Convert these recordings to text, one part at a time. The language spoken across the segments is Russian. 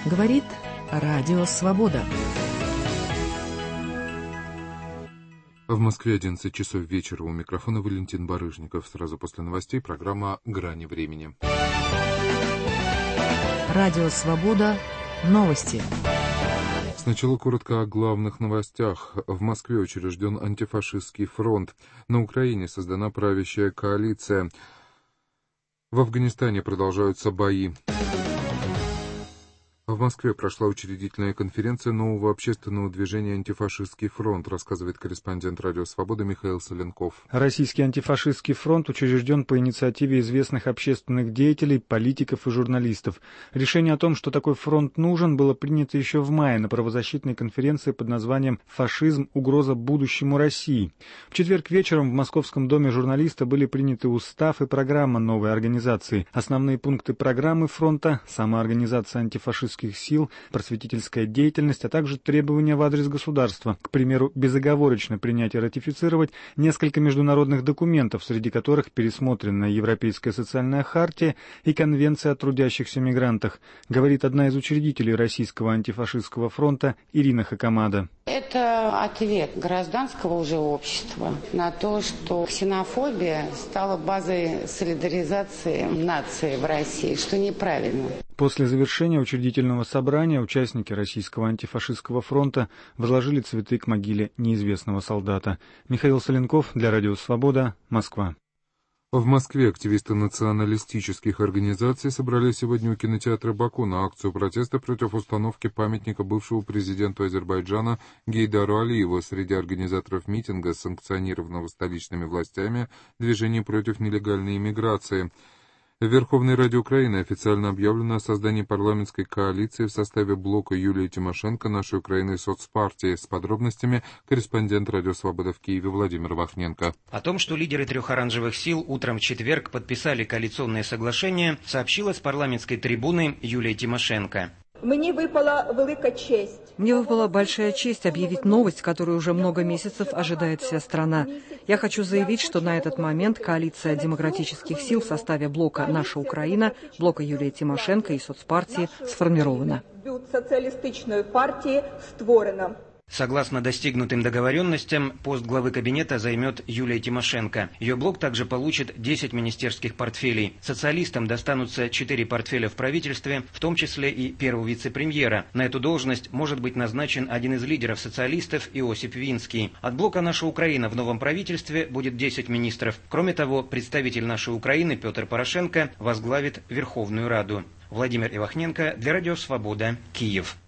Говорит Радио Свобода. В Москве 11 часов вечера. У микрофона Валентин Барыжников. Сразу после новостей программа «Грани времени». Радио Свобода. Новости. Сначала коротко о главных новостях. В Москве учрежден антифашистский фронт. На Украине создана правящая коалиция. В Афганистане продолжаются бои. В Москве прошла учредительная конференция нового общественного движения «Антифашистский фронт», рассказывает корреспондент «Радио Свобода» Михаил Соленков. Российский антифашистский фронт учрежден по инициативе известных общественных деятелей, политиков и журналистов. Решение о том, что такой фронт нужен, было принято еще в мае на правозащитной конференции под названием «Фашизм. Угроза будущему России». В четверг вечером в Московском доме журналиста были приняты устав и программа новой организации. Основные пункты программы фронта – самоорганизация антифашистских сил, просветительская деятельность, а также требования в адрес государства, к примеру, безоговорочно принять и ратифицировать несколько международных документов, среди которых пересмотренная Европейская социальная хартия и Конвенция о трудящихся мигрантах, говорит одна из учредителей Российского антифашистского фронта Ирина Хакамада. Это ответ гражданского уже общества на то, что ксенофобия стала базой солидаризации нации в России, что неправильно. После завершения учредительного собрания участники Российского антифашистского фронта возложили цветы к могиле неизвестного солдата. Михаил Соленков для Радио Свобода, Москва. В Москве активисты националистических организаций собрались сегодня у кинотеатра «Баку» на акцию протеста против установки памятника бывшему президенту Азербайджана Гейдару Алиеву. Среди организаторов митинга, санкционированного столичными властями, движение против нелегальной иммиграции. В Верховной Раде Украины официально объявлено о создании парламентской коалиции в составе блока Юлии Тимошенко, «Нашей Украины» и соцпартии. С подробностями корреспондент «Радио Свобода» в Киеве Владимир Вахненко. О том, что лидеры трех оранжевых сил утром в четверг подписали коалиционное соглашение, сообщила с парламентской трибуны Юлия Тимошенко. Мне выпала большая честь объявить новость, которую уже много месяцев ожидает вся страна. Я хочу заявить, что на этот момент коалиция демократических сил в составе блока «Наша Украина», блока Юлии Тимошенко и соцпартии сформирована. Согласно достигнутым договоренностям, пост главы кабинета займет Юлия Тимошенко. Ее блок также получит 10 министерских портфелей. Социалистам достанутся 4 портфеля в правительстве, в том числе и первого вице-премьера. На эту должность может быть назначен один из лидеров социалистов Иосип Винский. От блока «Наша Украина» в новом правительстве будет 10 министров. Кроме того, представитель «Нашей Украины» Петр Порошенко возглавит Верховную Раду. Владимир Ивахненко для Радио Свобода, Киев.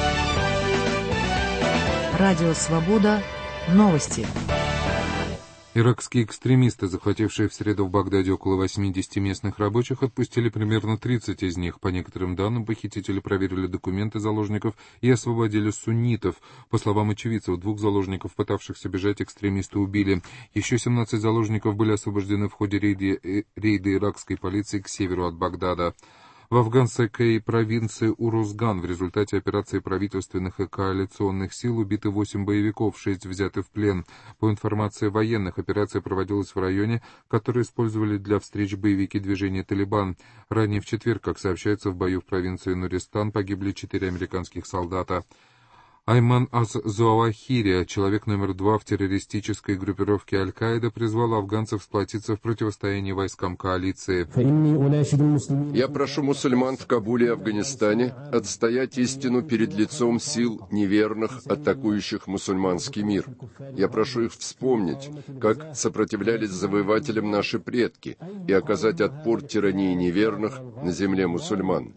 Радио Свобода. Новости. Иракские экстремисты, захватившие в среду в Багдаде около 80 местных рабочих, отпустили примерно 30 из них. По некоторым данным, похитители проверили документы заложников и освободили суннитов. По словам очевидцев, 2 заложников, пытавшихся бежать, экстремисты убили. Еще 17 заложников были освобождены в ходе рейда иракской полиции к северу от Багдада. В афганской провинции Урузган в результате операции правительственных и коалиционных сил убиты 8 боевиков, 6 взяты в плен. По информации военных, операция проводилась в районе, который использовали для встреч боевики движения «Талибан». Ранее в четверг, как сообщается, в бою в провинции Нуристан погибли 4 американских солдата. Айман ас-Зуавахири, человек номер 2 в террористической группировке Аль-Каида, призвал афганцев сплотиться в противостоянии войскам коалиции. Я прошу мусульман в Кабуле и Афганистане отстоять истину перед лицом сил неверных, атакующих мусульманский мир. Я прошу их вспомнить, как сопротивлялись завоевателям наши предки, и оказать отпор тирании неверных на земле мусульман.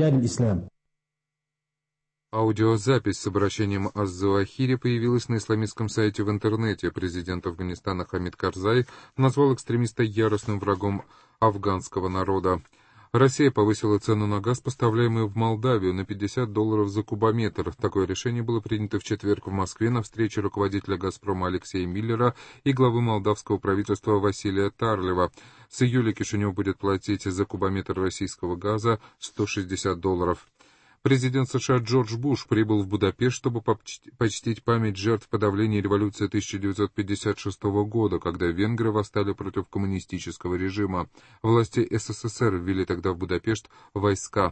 Аудиозапись с обращением ас-Зуахири появилась на исламистском сайте в интернете. Президент Афганистана Хамид Карзай назвал экстремиста яростным врагом афганского народа. Россия повысила цену на газ, поставляемый в Молдавию, на $50 за кубометр. Такое решение было принято в четверг в Москве на встрече руководителя «Газпрома» Алексея Миллера и главы молдавского правительства Василия Тарлева. С июля Кишинев будет платить за кубометр российского газа $160. Президент США Джордж Буш прибыл в Будапешт, чтобы почтить память жертв подавления революции 1956 года, когда венгры восстали против коммунистического режима. Власти СССР ввели тогда в Будапешт войска.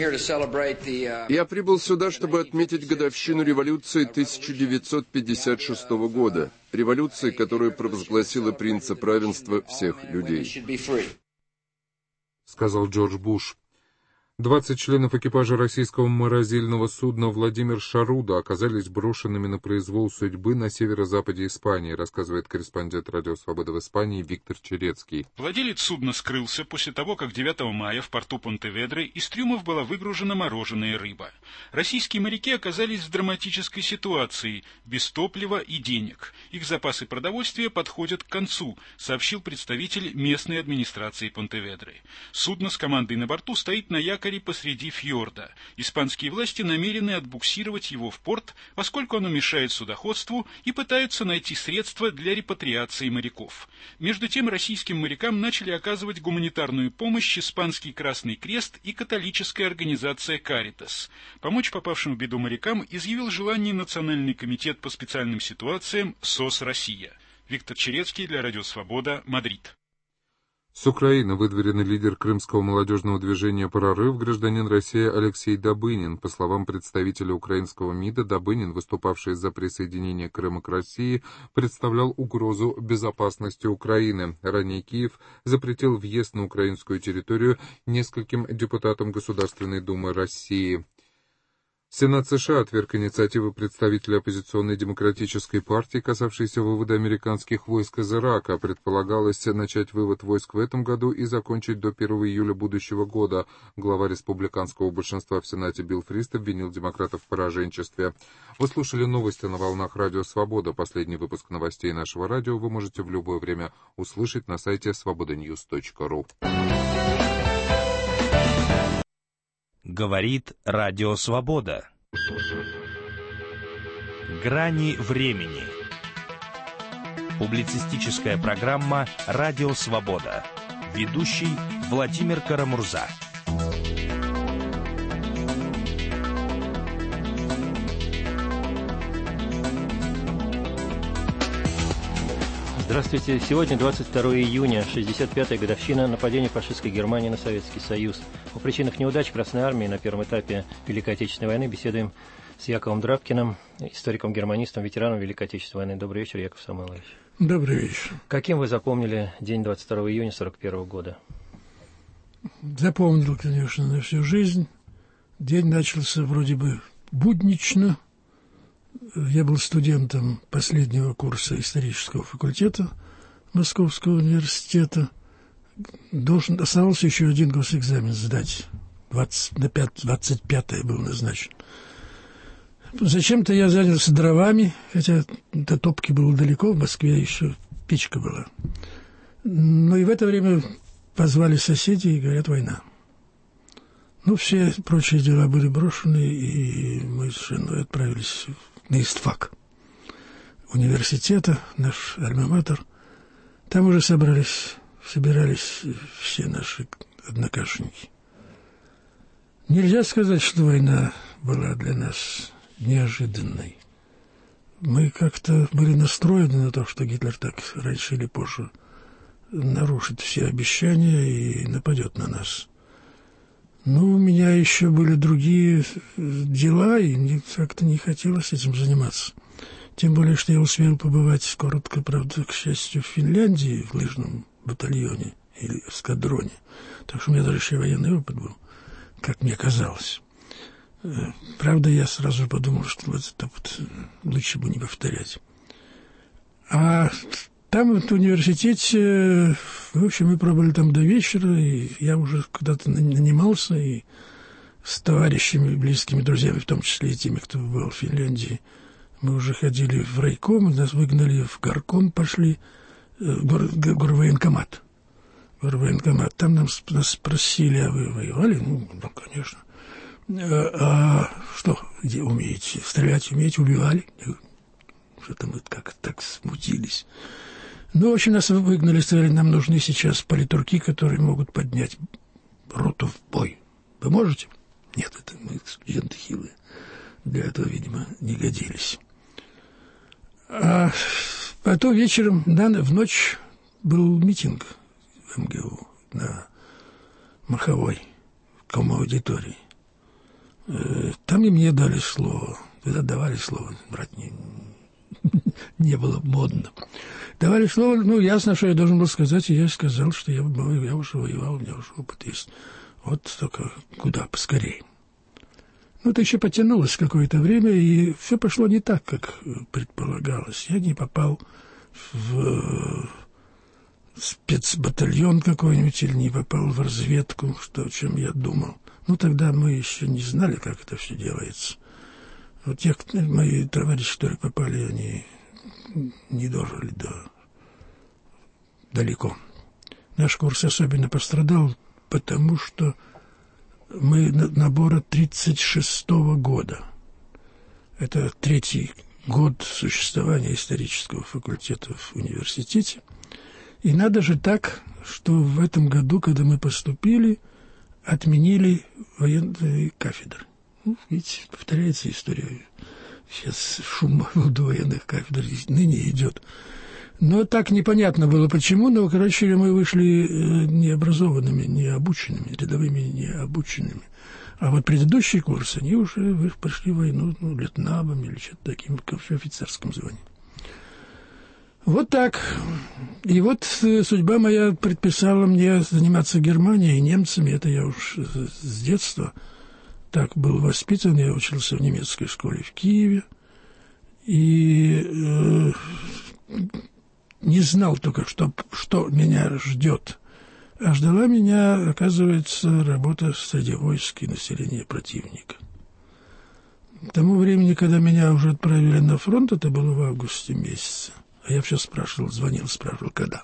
Я прибыл сюда, чтобы отметить годовщину революции 1956 года, революции, которая провозгласила принцип равенства всех людей, сказал Джордж Буш. 20 членов экипажа российского морозильного судна «Владимир Шаруда» оказались брошенными на произвол судьбы на северо-западе Испании, рассказывает корреспондент «Радио Свобода» в Испании Виктор Черецкий. Владелец судна скрылся после того, как 9 мая в порту Понтеведры из трюмов была выгружена мороженая рыба. Российские моряки оказались в драматической ситуации, без топлива и денег. Их запасы продовольствия подходят к концу, сообщил представитель местной администрации Понтеведры. Судно с командой на борту стоит на якоре посреди фьорда. Испанские власти намерены отбуксировать его в порт, поскольку оно мешает судоходству, и пытаются найти средства для репатриации моряков. Между тем, российским морякам начали оказывать гуманитарную помощь Испанский Красный Крест и католическая организация «Каритас». Помочь попавшим в беду морякам изъявил желание Национальный комитет по специальным ситуациям СОС «Россия». Виктор Черецкий для Радио Свобода, Мадрид. С Украины выдворенный лидер крымского молодежного движения «Прорыв» гражданин России Алексей Добынин. По словам представителя украинского МИДа, Добынин, выступавший за присоединение Крыма к России, представлял угрозу безопасности Украины. Ранее Киев запретил въезд на украинскую территорию нескольким депутатам Государственной Думы России. Сенат США отверг инициативы представителя оппозиционной демократической партии, касавшейся вывода американских войск из Ирака. Предполагалось начать вывод войск в этом году и закончить до 1 июля будущего года. Глава республиканского большинства в Сенате Билл Фрист обвинил демократов в пораженчестве. Вы слушали новости на волнах Радио Свобода. Последний выпуск новостей нашего радио вы можете в любое время услышать на сайте svobodanews.ru. Говорит Радио Свобода. Грани времени. Публицистическая программа «Радио Свобода». Ведущий Владимир Карамурза. Здравствуйте. Сегодня 22 июня, 65-я годовщина нападения фашистской Германии на Советский Союз. О причинах неудач Красной Армии на первом этапе Великой Отечественной войны беседуем с Яковом Драбкиным, историком-германистом, ветераном Великой Отечественной войны. Добрый вечер, Яков Самойлович. Добрый вечер. Каким вы запомнили день 22 июня 1941 года? Запомнил, конечно, на всю жизнь. День начался вроде бы буднично. Я был студентом последнего курса исторического факультета Московского университета. Оставался еще один госэкзамен сдать. 25-й был назначен. Зачем-то я занялся дровами, хотя до топки было далеко, в Москве еще печка была. Но и в это время позвали соседи и говорят: война. Ну, все прочие дела были брошены, и мы с женой отправились на истфак университета, наш альма-матер. Там уже собирались все наши однокашники. Нельзя сказать, что война была для нас неожиданной. Мы как-то были настроены на то, что Гитлер так раньше или позже нарушит все обещания и нападет на нас. Но у меня еще были другие дела, и мне как-то не хотелось этим заниматься. Тем более, что я успел побывать коротко, правда, к счастью, в Финляндии, в лыжном батальоне или эскадроне. Так что у меня даже еще военный опыт был, как мне казалось. Правда, я сразу подумал, что этот опыт лучше бы не повторять. А там, в университете, в общем, мы пробыли там до вечера, и я уже куда-то нанимался, и с товарищами, близкими друзьями, в том числе и теми, кто был в Финляндии, мы уже ходили в райком, нас выгнали в горком, пошли, горвоенкомат. Горвоенкомат. Там нас спросили: а вы воевали? Ну, конечно. А что, где умеете? Стрелять умеете? Убивали? Что-то мы как-то так смутились. Ну, в общем, нас выгнали, сказали: нам нужны сейчас политруки, которые могут поднять роту в бой. Вы можете? Нет, это мы студенты хилые. Для этого, видимо, не годились. А потом вечером, в ночь был митинг в МГУ на Маховой, в ком-аудитории. Там и мне дали слово. Тогда давали слово, брать не было модно. Давали слово, ясно, что я должен был сказать, и я сказал, что я уже воевал, у меня уже опыт есть. Вот только куда поскорее. Это еще потянулось какое-то время, и все пошло не так, как предполагалось. Я не попал в спецбатальон какой-нибудь или не попал в разведку, о чем я думал. Тогда мы еще не знали, как это все делается. Те мои товарищи, которые попали, они не дожили далеко. Наш курс особенно пострадал, потому что мы набора 1936 года. Это 3-й год существования исторического факультета в университете. И надо же так, что в этом году, когда мы поступили, отменили военные кафедры. Видите, повторяется история. Сейчас шум до военных кафедр ныне идет. Но так непонятно было почему, но, мы вышли необразованными, необученными, рядовыми необученными. А вот предыдущий курс, они уже прошли войну, лейтенантом или что-то таким, в офицерском звании. Вот так. И вот судьба моя предписала мне заниматься Германией и немцами. Это я уж с детства так был воспитан. Я учился в немецкой школе в Киеве. И не знал только, что меня ждет. А ждала меня, оказывается, работа среди войск и населения противника. К тому времени, когда меня уже отправили на фронт, это было в августе месяце, а я все звонил, спрашивал, когда,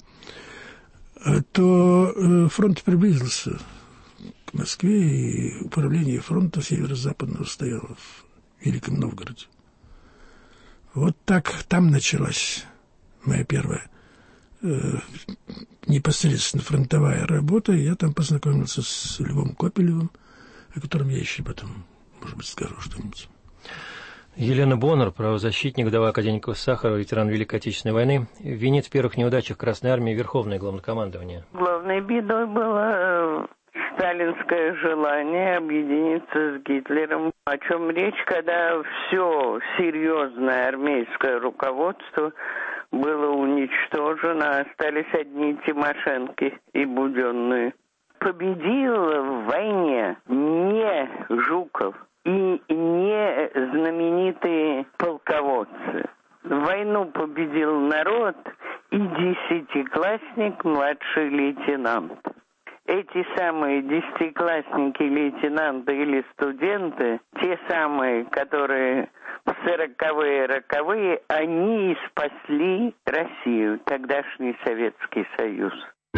то фронт приблизился к Москве, и управление фронта северо-западного стояло в Великом Новгороде. Вот так там началась моя первая непосредственно фронтовая работа, и я там познакомился с Львом Копелевым, о котором я еще потом, может быть, скажу что-нибудь. Елена Боннер, правозащитник, вдова академика Сахарова, ветеран Великой Отечественной войны, винит в первых неудачах Красной Армии Верховное Главнокомандование. Главной бедой было сталинское желание объединиться с Гитлером. О чем речь, когда все серьезное армейское руководство было уничтожено, остались одни Тимошенко и Буденные. Победил в войне не Жуков и не знаменитые полководцы. Войну победил народ и 10-классник, младший лейтенант. Эти самые 10-классники, лейтенанты или студенты, те самые, которые в 40-е, роковые, они и спасли Россию, тогдашний Советский Союз.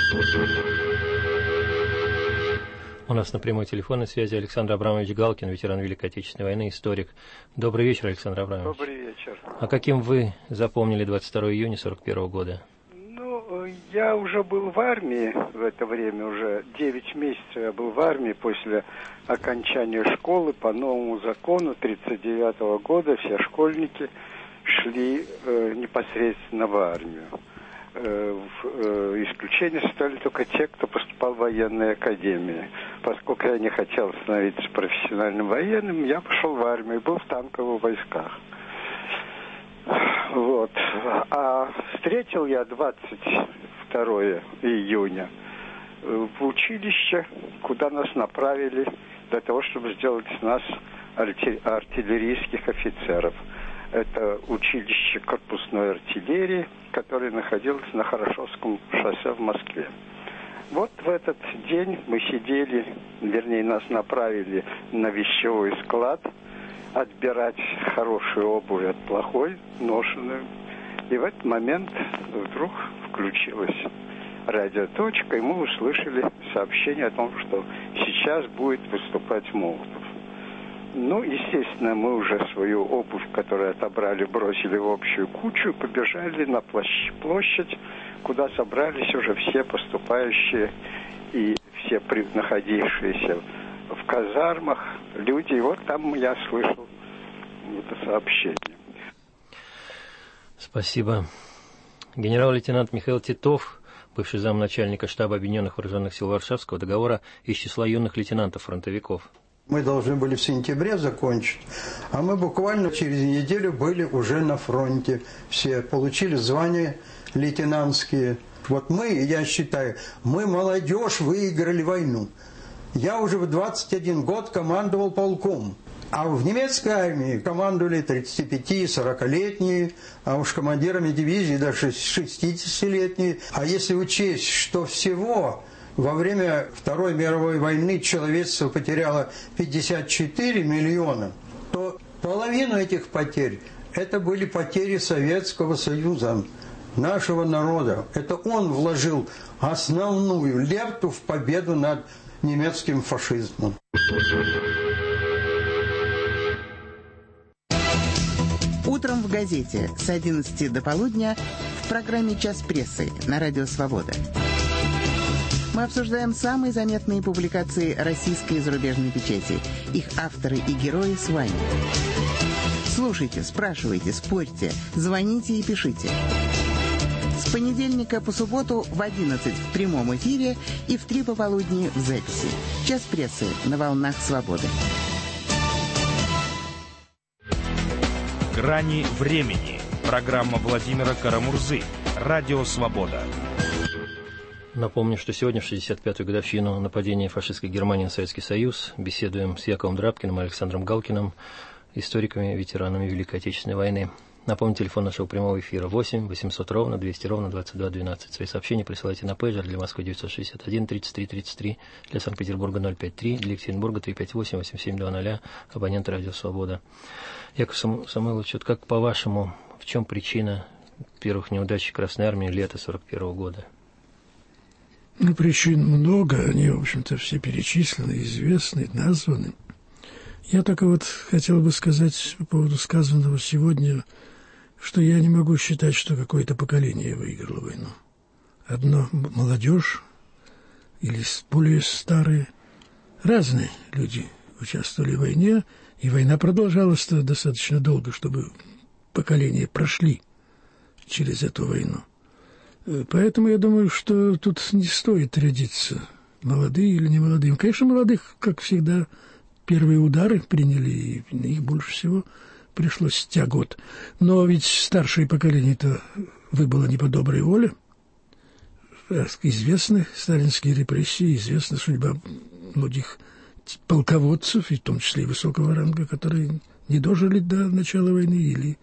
У нас на прямой телефонной связи Александр Абрамович Галкин, ветеран Великой Отечественной войны, историк. Добрый вечер, Александр Абрамович. Добрый вечер. А каким вы запомнили 22 июня 1941 года? Я уже был в армии в это время, уже 9 месяцев я был в армии после окончания школы. По новому закону 1939 года все школьники шли непосредственно в армию. Исключение составили только те, кто поступал в военные академии. Поскольку я не хотел становиться профессиональным военным, я пошел в армию и был в танковых войсках. Вот. А встретил я 22 июня в училище, куда нас направили для того, чтобы сделать из нас артиллерийских офицеров. Это училище корпусной артиллерии, которое находилось на Хорошевском шоссе в Москве. Вот в этот день мы сидели, вернее, нас направили на вещевой склад отбирать хорошую обувь от плохой, ношеную. И в этот момент вдруг включилась радиоточка, и мы услышали сообщение о том, что сейчас будет выступать Молотов. Естественно, мы уже свою обувь, которую отобрали, бросили в общую кучу и побежали на площадь, куда собрались уже все поступающие и все находившиеся в казармах люди. И вот там я слышал это сообщение. Спасибо. Генерал-лейтенант Михаил Титов, бывший замначальника штаба Объединенных Вооруженных сил Варшавского договора, из числа юных лейтенантов-фронтовиков. Мы должны были в сентябре закончить, а мы буквально через неделю были уже на фронте. Все получили звания лейтенантские. Вот мы, я считаю, мы, молодежь, выиграли войну. Я уже в 21 год командовал полком. А в немецкой армии командовали 35-40-летние, а уж командирами дивизии даже 60-летние. А если учесть, что всего во время Второй мировой войны человечество потеряло 54 миллиона, то половину этих потерь это были потери Советского Союза, нашего народа. Это он вложил основную лепту в победу над немецким фашизмом. Утром в газете с 11 до полудня в программе «Час прессы» на Радио Свобода. Мы обсуждаем самые заметные публикации российской и зарубежной печати. Их авторы и герои с вами. Слушайте, спрашивайте, спорьте, звоните и пишите. С понедельника по субботу в 11 в прямом эфире и в 3 пополудни в записи. «Час прессы» на волнах Свободы. «Грани времени». Программа Владимира Карамурзы. Радио «Свобода». Напомню, что сегодня, в 65-ю годовщину нападения фашистской Германии на Советский Союз, беседуем с Яковом Драбкиным и Александром Галкиным, историками, ветеранами Великой Отечественной войны. Напомню, телефон нашего прямого эфира 8 800 ровно 200 ровно 22 12. Свои сообщения присылайте на пейджер для Москвы 961 33 33, для Санкт-Петербурга 053, для Екатеринбурга 358 8720, абонент Радио Свобода. Яков Самойлович, вот как по-вашему, в чем причина первых неудач Красной Армии лета 41 года? Ну, причин много, они, в общем-то, все перечислены, известны, названы. Я только вот хотел бы сказать по поводу сказанного сегодня, что я не могу считать, что какое-то поколение выиграло войну. Одно молодежь или более старые, разные люди участвовали в войне, и война продолжалась достаточно долго, чтобы поколения прошли через эту войну. Поэтому я думаю, что тут не стоит рядиться, молодые или не молодые. Конечно, молодых, как всегда, первые удары приняли, и их больше всего пришлось тягот. Но ведь старшее поколение-то выбыло не по доброй воле. Известны сталинские репрессии, известна судьба многих полководцев, и в том числе и высокого ранга, которые не дожили до начала войны или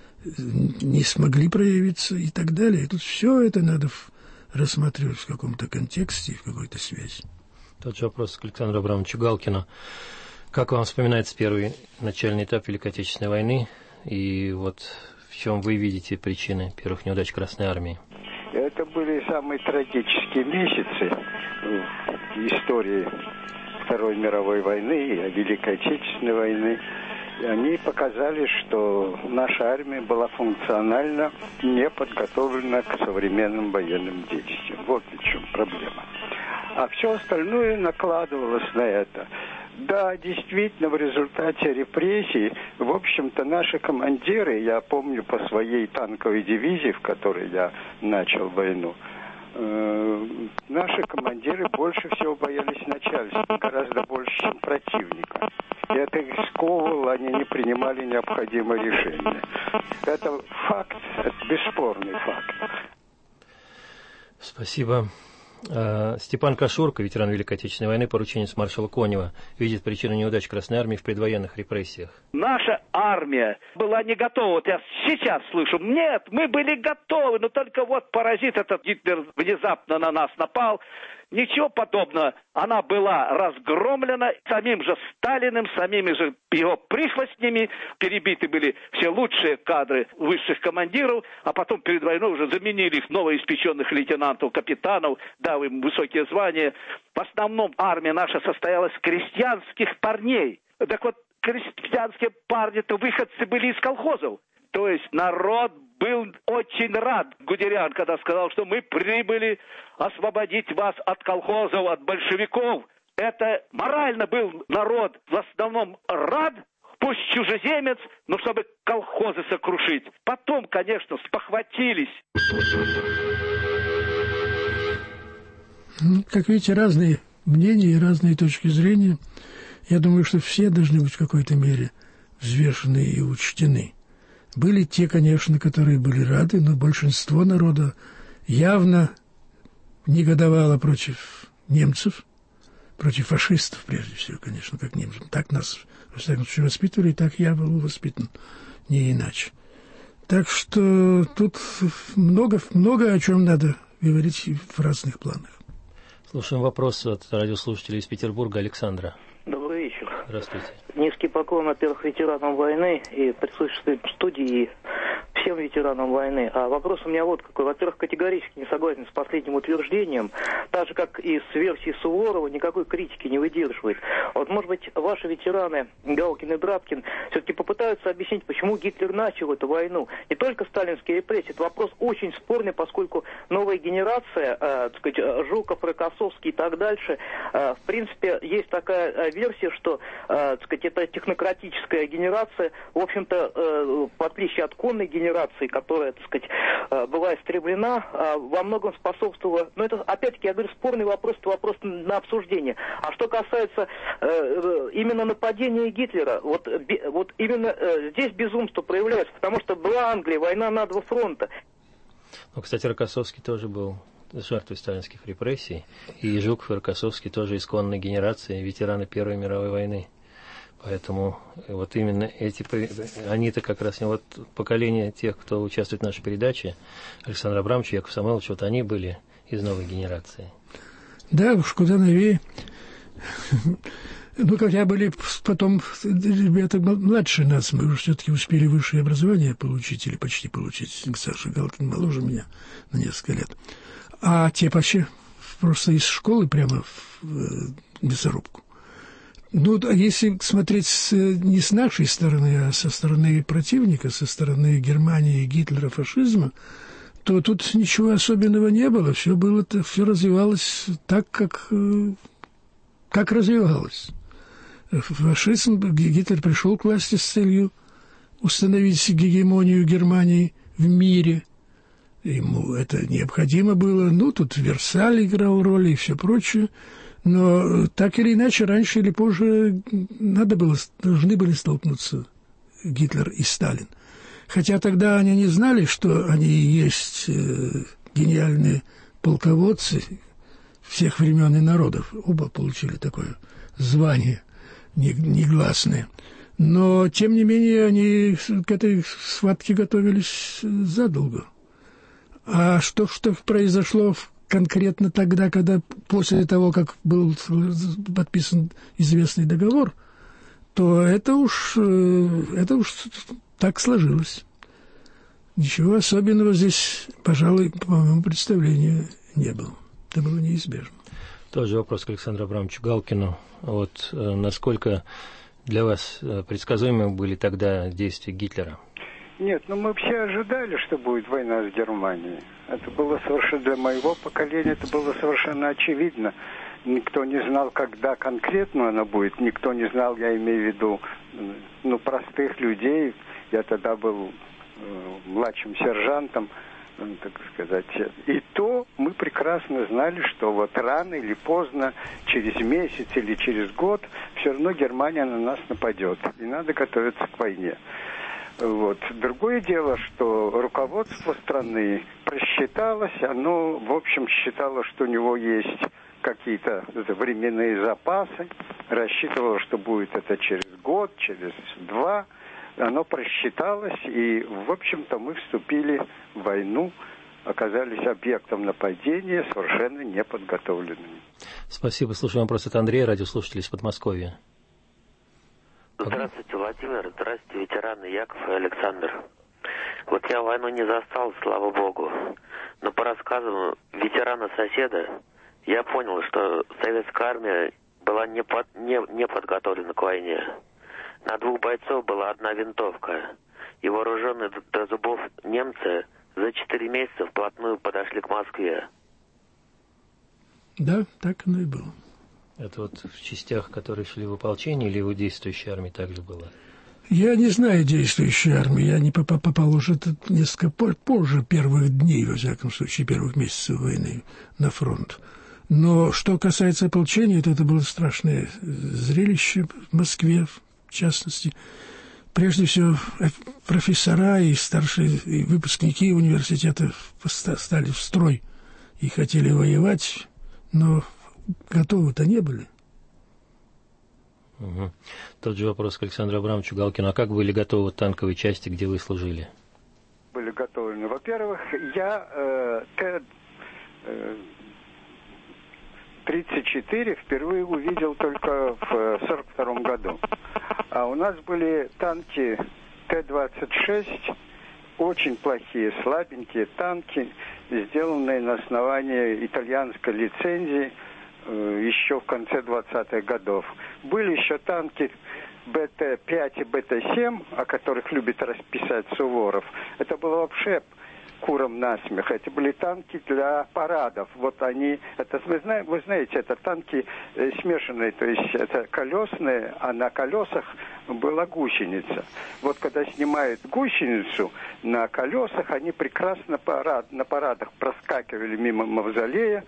не смогли проявиться и так далее. И тут все это надо рассматривать в каком-то контексте, в какой-то связи. Тот же вопрос к Александру Абрамовичу Галкину. Как вам вспоминается первый начальный этап Великой Отечественной войны? И вот в чем вы видите причины первых неудач Красной Армии? Это были самые трагические месяцы в истории Второй мировой войны и Великой Отечественной войны. И они показали, что наша армия была функционально не подготовлена к современным военным действиям. Вот в чем проблема. А все остальное накладывалось на это. Да, действительно, в результате репрессий, в общем-то, наши командиры, я помню по своей танковой дивизии, в которой я начал войну, наши командиры больше всего боялись начальства, гораздо больше, чем противника. И это их сковывало, они не принимали необходимые решения. Это факт, это бесспорный факт. Спасибо. Степан Кашурка, ветеран Великой Отечественной войны, порученец маршала Конева, видит причину неудач Красной Армии в предвоенных репрессиях. Наша армия была не готова. Вот я сейчас слышу, нет, мы были готовы, но только вот паразит этот Гитлер внезапно на нас напал. Ничего подобного. Она была разгромлена самим же Сталиным, самими же его прихвостнями. Перебиты были все лучшие кадры высших командиров, а потом перед войной уже заменили их новоиспеченных лейтенантов, капитанов, дав им высокие звания. В основном армия наша состояла из крестьянских парней. Так вот, крестьянские парни-то выходцы были из колхозов. То есть народ был очень рад, Гудериан, когда сказал, что мы прибыли освободить вас от колхозов, от большевиков. Это морально был народ в основном рад, пусть чужеземец, но чтобы колхозы сокрушить. Потом, конечно, спохватились. Как видите, разные мнения и разные точки зрения. Я думаю, что все должны быть в какой-то мере взвешены и учтены. Были те, конечно, которые были рады, но большинство народа явно негодовало против немцев, против фашистов, прежде всего, конечно, как немцев. Так нас, во всяком случае, воспитывали, и так я был воспитан, не иначе. Так что тут много о чем надо говорить в разных планах. Слушаем вопрос от радиослушателя из Петербурга Александра. Добрый вечер. Здравствуйте. Низкий поклон, во-первых, ветеранам войны и присутствующим в студии, и всем ветеранам войны. А вопрос у меня вот какой. Во-первых, категорически не согласен с последним утверждением. Так же, как и с версией Суворова, никакой критики не выдерживает. Вот, может быть, ваши ветераны, Галкин и Драбкин, все-таки попытаются объяснить, почему Гитлер начал эту войну. Не только сталинские репрессии. Это вопрос очень спорный, поскольку новая генерация, так сказать, Жуков, Рокоссовский и так дальше, в принципе, есть такая версия, что, так сказать, это технократическая генерация, в общем-то, в отличие от конной генерации, которая, так сказать, была истреблена, во многом способствовала, но это, опять-таки, я говорю, спорный вопрос, это вопрос на обсуждение. А что касается именно нападения Гитлера, вот именно здесь безумство проявляется, потому что была Англия, война на два фронта. Ну, кстати, Рокоссовский тоже был жертвой сталинских репрессий, и Жуков и Рокоссовский тоже из конной генерации, ветераны Первой мировой войны. Поэтому вот именно они-то как раз, вот поколение тех, кто участвует в нашей передаче, Александр Абрамович, Яков Самойлович, вот они были из новой генерации. Да, уж куда новее. Ну, хотя были потом ребята младше нас, мы уже все-таки успели высшее образование получить, или почти получить. Саша Галкин моложе меня на несколько лет. А те вообще просто из школы прямо в мясорубку. Ну, а если смотреть не с нашей стороны, а со стороны противника, со стороны Германии, Гитлера, фашизма, то тут ничего особенного не было. Все развивалось так, как развивалось. Фашизм, Гитлер пришел к власти с целью установить гегемонию Германии в мире. Ему это необходимо было. Ну, тут Версаль играл роль и все прочее. Но так или иначе, раньше или позже должны были столкнуться Гитлер и Сталин. Хотя тогда они не знали, что они есть гениальные полководцы всех времен и народов. Оба получили такое звание негласное. Но, тем не менее, они к этой схватке готовились задолго. А что произошло конкретно тогда, когда после того, как был подписан известный договор, то это уж так сложилось. Ничего особенного здесь, пожалуй, по моему представлению, не было. Это было неизбежно. Тоже вопрос к Александру Абрамовичу Галкину. Вот насколько для вас предсказуемы были тогда действия Гитлера? Нет, мы все ожидали, что будет война с Германией. Это было совершенно для моего поколения, это было совершенно очевидно. Никто не знал, когда конкретно она будет. Никто не знал, я имею в виду, простых людей. Я тогда был младшим сержантом, так сказать. И то мы прекрасно знали, что вот рано или поздно, через месяц или через год, все равно Германия на нас нападет. И надо готовиться к войне. Вот. Другое дело, что руководство страны просчиталось, оно, в общем, считало, что у него есть какие-то временные запасы, рассчитывало, что будет это через год, через два. Оно просчиталось, и, в общем-то, мы вступили в войну, оказались объектом нападения, совершенно неподготовленными. Спасибо. Слушаем вопрос от Андрея, радиослушатель из Подмосковья. Здравствуйте, Владимир. Здравствуйте, ветераны Яков и Александр. Вот я войну не застал, слава богу. Но по рассказам ветерана-соседа я понял, что советская армия была не подготовлена к войне. На 2 бойцов была 1 винтовка. И вооруженные до зубов немцы за 4 месяца вплотную подошли к Москве. Да, так оно и было. Это вот в частях, которые шли в ополчение, или в действующей армии также было? Я не знаю действующей армии. Я не попал уже несколько позже первых дней, во всяком случае, первых месяцев войны на фронт. Но что касается ополчения, то это было страшное зрелище в Москве, в частности. Прежде всего, профессора и старшие и выпускники университета стали в строй и хотели воевать, но готовы-то не были. Угу. Тот же вопрос к Александру Абрамовичу Галкину. А как были готовы танковые части, где вы служили? Были готовы. Во-первых, я Т-34 впервые увидел только в 1942 году. А у нас были танки Т-26, очень плохие, слабенькие танки, сделанные на основании итальянской лицензии еще в конце 20-х годов. Были еще танки БТ-5 и БТ-7, о которых любит расписать Суворов. Это было вообще куром насмех. Это были танки для парадов. Вот они, это вы знаете, это танки смешанные, то есть это колесные, а на колесах была гусеница. Вот когда снимают гусеницу на колесах, они прекрасно на парадах проскакивали мимо мавзолея.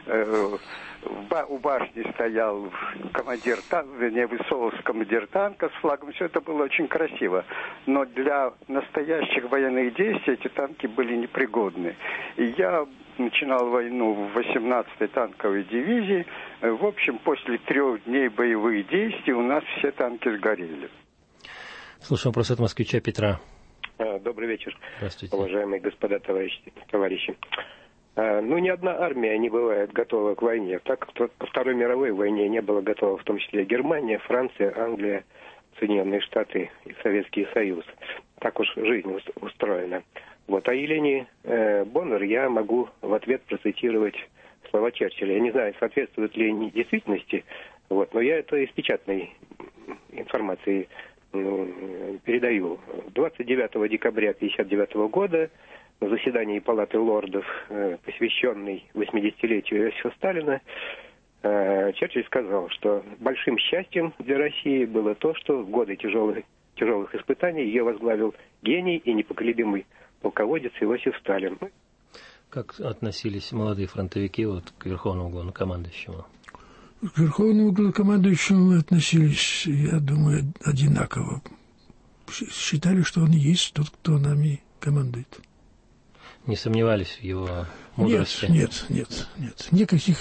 У башни стоял командир танка, высовывался командир танка с флагом. Все это было очень красиво. Но для настоящих военных действий эти танки были непригодны. И я начинал войну в 18-й танковой дивизии. В общем, после 3 дней боевых действий у нас все танки сгорели. Слушаем вопрос от москвича Петра. Добрый вечер. Здравствуйте. Уважаемые господа товарищи. Ни одна армия не бывает готова к войне. Так как ко Второй мировой войне не было готова в том числе Германия, Франция, Англия, Соединенные Штаты и Советский Союз. Так уж жизнь устроена. Вот. А Елене Боннер я могу в ответ процитировать слова Черчилля. Я не знаю, соответствует ли они действительности, вот, но я это из печатной информации передаю. 29 декабря 1959 года на заседании Палаты лордов, посвященной 80-летию Иосифа Сталина, Черчилль сказал, что большим счастьем для России было то, что в годы тяжелых испытаний ее возглавил гений и непоколебимый полководец Иосиф Сталин. Как относились молодые фронтовики к верховному главнокомандующему? К верховному главнокомандующему мы относились, я думаю, одинаково. Считали, что он есть тот, кто нами командует. Не сомневались в его мудрости? Нет. Никаких...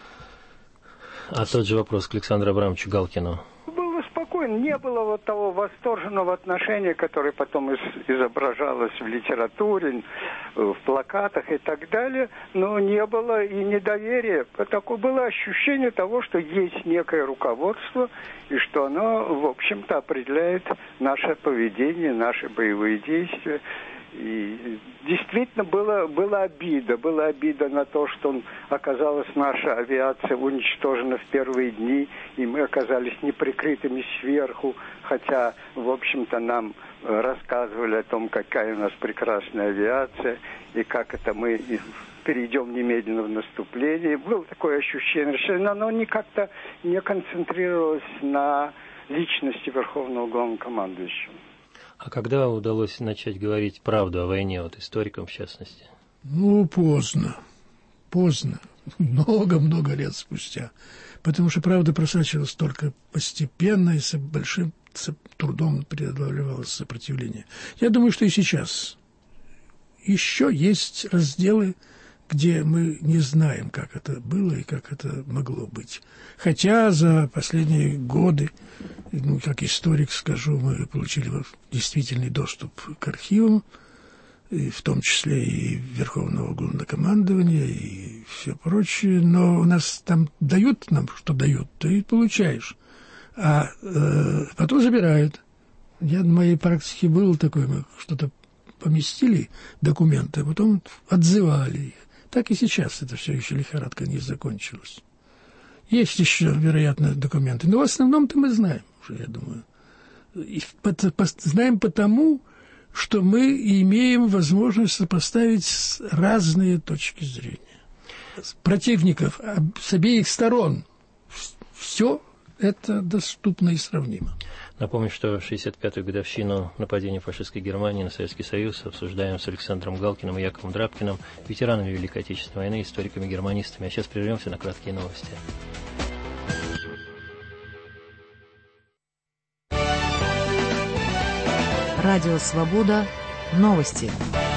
А тот же вопрос к Александру Абрамовичу Галкину. Было спокойно, не было вот того восторженного отношения, которое потом изображалось в литературе, в плакатах и так далее, но не было и недоверия. Такое было ощущение того, что есть некое руководство, и что оно, в общем-то, определяет наше поведение, наши боевые действия. И действительно была обида на то, что оказалась наша авиация уничтожена в первые дни, и мы оказались неприкрытыми сверху, хотя, в общем-то, нам рассказывали о том, какая у нас прекрасная авиация, и как это мы перейдем немедленно в наступление. Было такое ощущение, но оно как-то не концентрировалось на личности Верховного Главнокомандующего. А когда удалось начать говорить правду о войне, историкам в частности? Поздно. Много-много лет спустя. Потому что правда просачивалась только постепенно и с большим трудом преодолевалось сопротивление. Я думаю, что и сейчас еще есть разделы, где мы не знаем, как это было и как это могло быть. Хотя за последние годы, как историк скажу, мы получили действительный доступ к архивам, и в том числе и Верховного Главнокомандования, и все прочее. Но у нас там дают нам, что дают, ты получаешь. А потом забирают. Я на моей практике было такое, мы что-то поместили, документы, а потом отзывали их. Так и сейчас это все еще лихорадка не закончилась. Есть еще, вероятно, документы. Но в основном-то мы знаем уже, я думаю. И знаем потому, что мы имеем возможность сопоставить разные точки зрения. Противников с обеих сторон все это доступно и сравнимо. Напомню, что 65-ю годовщину нападения фашистской Германии на Советский Союз обсуждаем с Александром Галкиным и Яковом Драбкиным, ветеранами Великой Отечественной войны, историками-германистами. А сейчас прервемся на краткие новости. Радио «Свобода». Новости.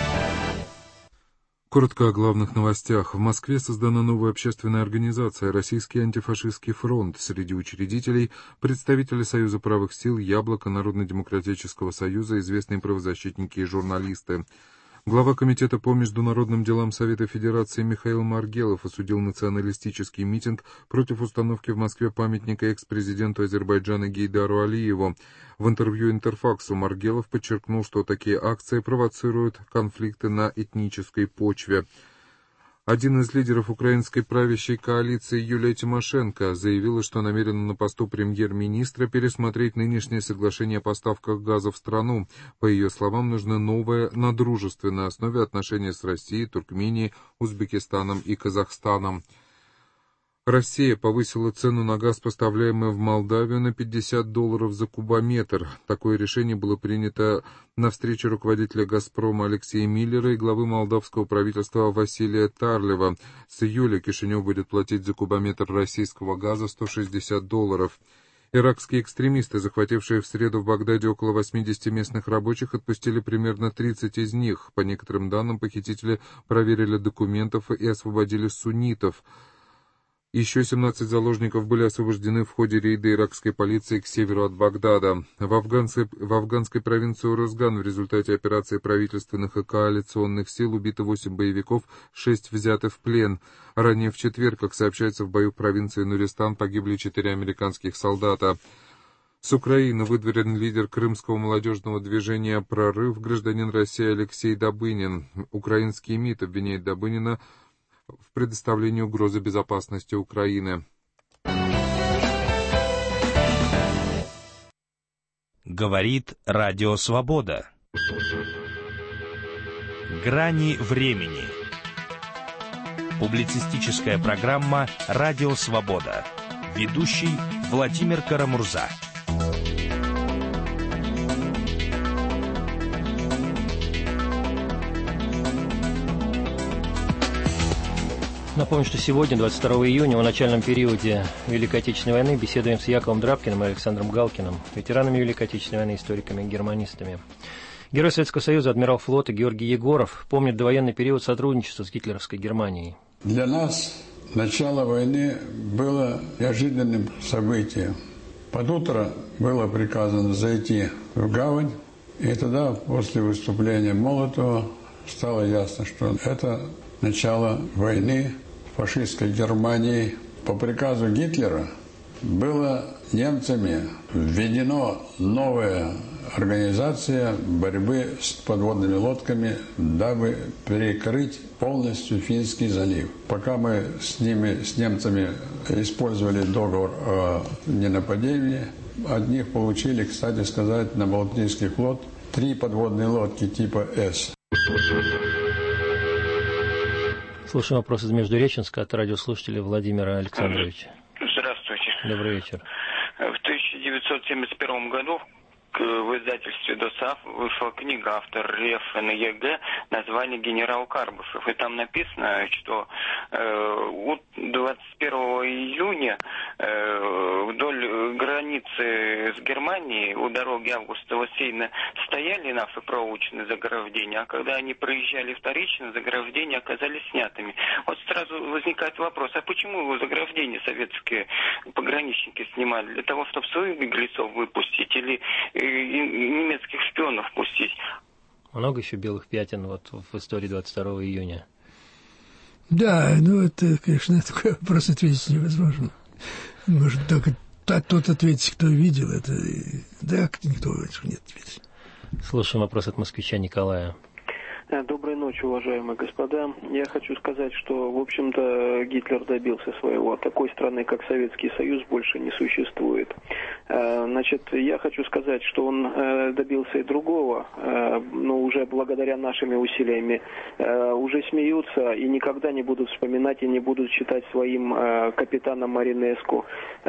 Коротко о главных новостях. В Москве создана новая общественная организация «Российский антифашистский фронт». Среди учредителей представители Союза правых сил, Яблоко, Народно-демократического союза, известные правозащитники и журналисты. Глава Комитета по международным делам Совета Федерации Михаил Маргелов осудил националистический митинг против установки в Москве памятника экс-президенту Азербайджана Гейдару Алиеву. В интервью Интерфаксу Маргелов подчеркнул, что такие акции провоцируют конфликты на этнической почве. Один из лидеров украинской правящей коалиции Юлия Тимошенко заявила, что намерена на посту премьер-министра пересмотреть нынешнее соглашение о поставках газа в страну. По ее словам, нужно новое на дружественной основе отношения с Россией, Туркменией, Узбекистаном и Казахстаном. Россия повысила цену на газ, поставляемый в Молдавию, на $50 за кубометр. Такое решение было принято на встрече руководителя «Газпрома» Алексея Миллера и главы молдавского правительства Василия Тарлева. С июля Кишинев будет платить за кубометр российского газа $160. Иракские экстремисты, захватившие в среду в Багдаде около 80 местных рабочих, отпустили примерно 30 из них. По некоторым данным, похитители проверили документов и освободили суннитов. Еще 17 заложников были освобождены в ходе рейда иракской полиции к северу от Багдада. В афганской провинции Урузган в результате операции правительственных и коалиционных сил убито 8 боевиков, 6 взяты в плен. Ранее в четверг, как сообщается, в бою в провинции Нуристан погибли 4 американских солдата. С Украины выдворен лидер крымского молодежного движения «Прорыв», гражданин России Алексей Добынин. Украинский МИД обвиняет Добынина в предоставлении угрозы безопасности Украины. Говорит Радио Свобода. Грани времени. Публицистическая программа «Радио Свобода». Ведущий Владимир Карамурза. Напомню, что сегодня, 22 июня, в начальном периоде Великой Отечественной войны, беседуем с Яковом Драбкиным и Александром Галкиным, ветеранами Великой Отечественной войны, историками и германистами. Герой Советского Союза, адмирал флота Георгий Егоров помнит довоенный период сотрудничества с гитлеровской Германией. Для нас начало войны было неожиданным событием. Под утро было приказано зайти в гавань, и тогда, после выступления Молотова, стало ясно, что это начало войны в фашистской Германии. По приказу Гитлера было немцами введена новая организация борьбы с подводными лодками, дабы перекрыть полностью Финский залив. Пока мы с немцами использовали договор о ненападении, от них получили, кстати сказать, на Балтийский флот 3 подводные лодки типа «С». Слушаем вопрос из Междуреченска от радиослушателя Владимира Александровича. Здравствуйте. Добрый вечер. В 1971 году в издательстве ДОСААФ вышла книга автор РФ НЕГ «Название генерал Карбышев». И там написано, что 21 июня вдоль границы с Германией у дороги Августова Сейна стояли наши проученные заграждения, а когда они проезжали вторично, заграждения оказались снятыми. Вот сразу возникает вопрос, а почему заграждения советские пограничники снимали? Для того, чтобы своих беглецов выпустить или немецких шпионов пустить? Много еще белых пятен вот в истории 22 июня? Да, ну это, конечно, на такой вопрос ответить невозможно. Может, только тот ответить, кто видел это. Да, никто не ответит. Слушаем вопрос от москвича Николая. Доброй ночи, уважаемые господа. Я хочу сказать, что, в общем-то, Гитлер добился своего. Такой страны, как Советский Союз, больше не существует. Значит, я хочу сказать, что он добился и другого, но уже благодаря нашими усилиями уже смеются и никогда не будут вспоминать и не будут считать своим капитаном Маринеску.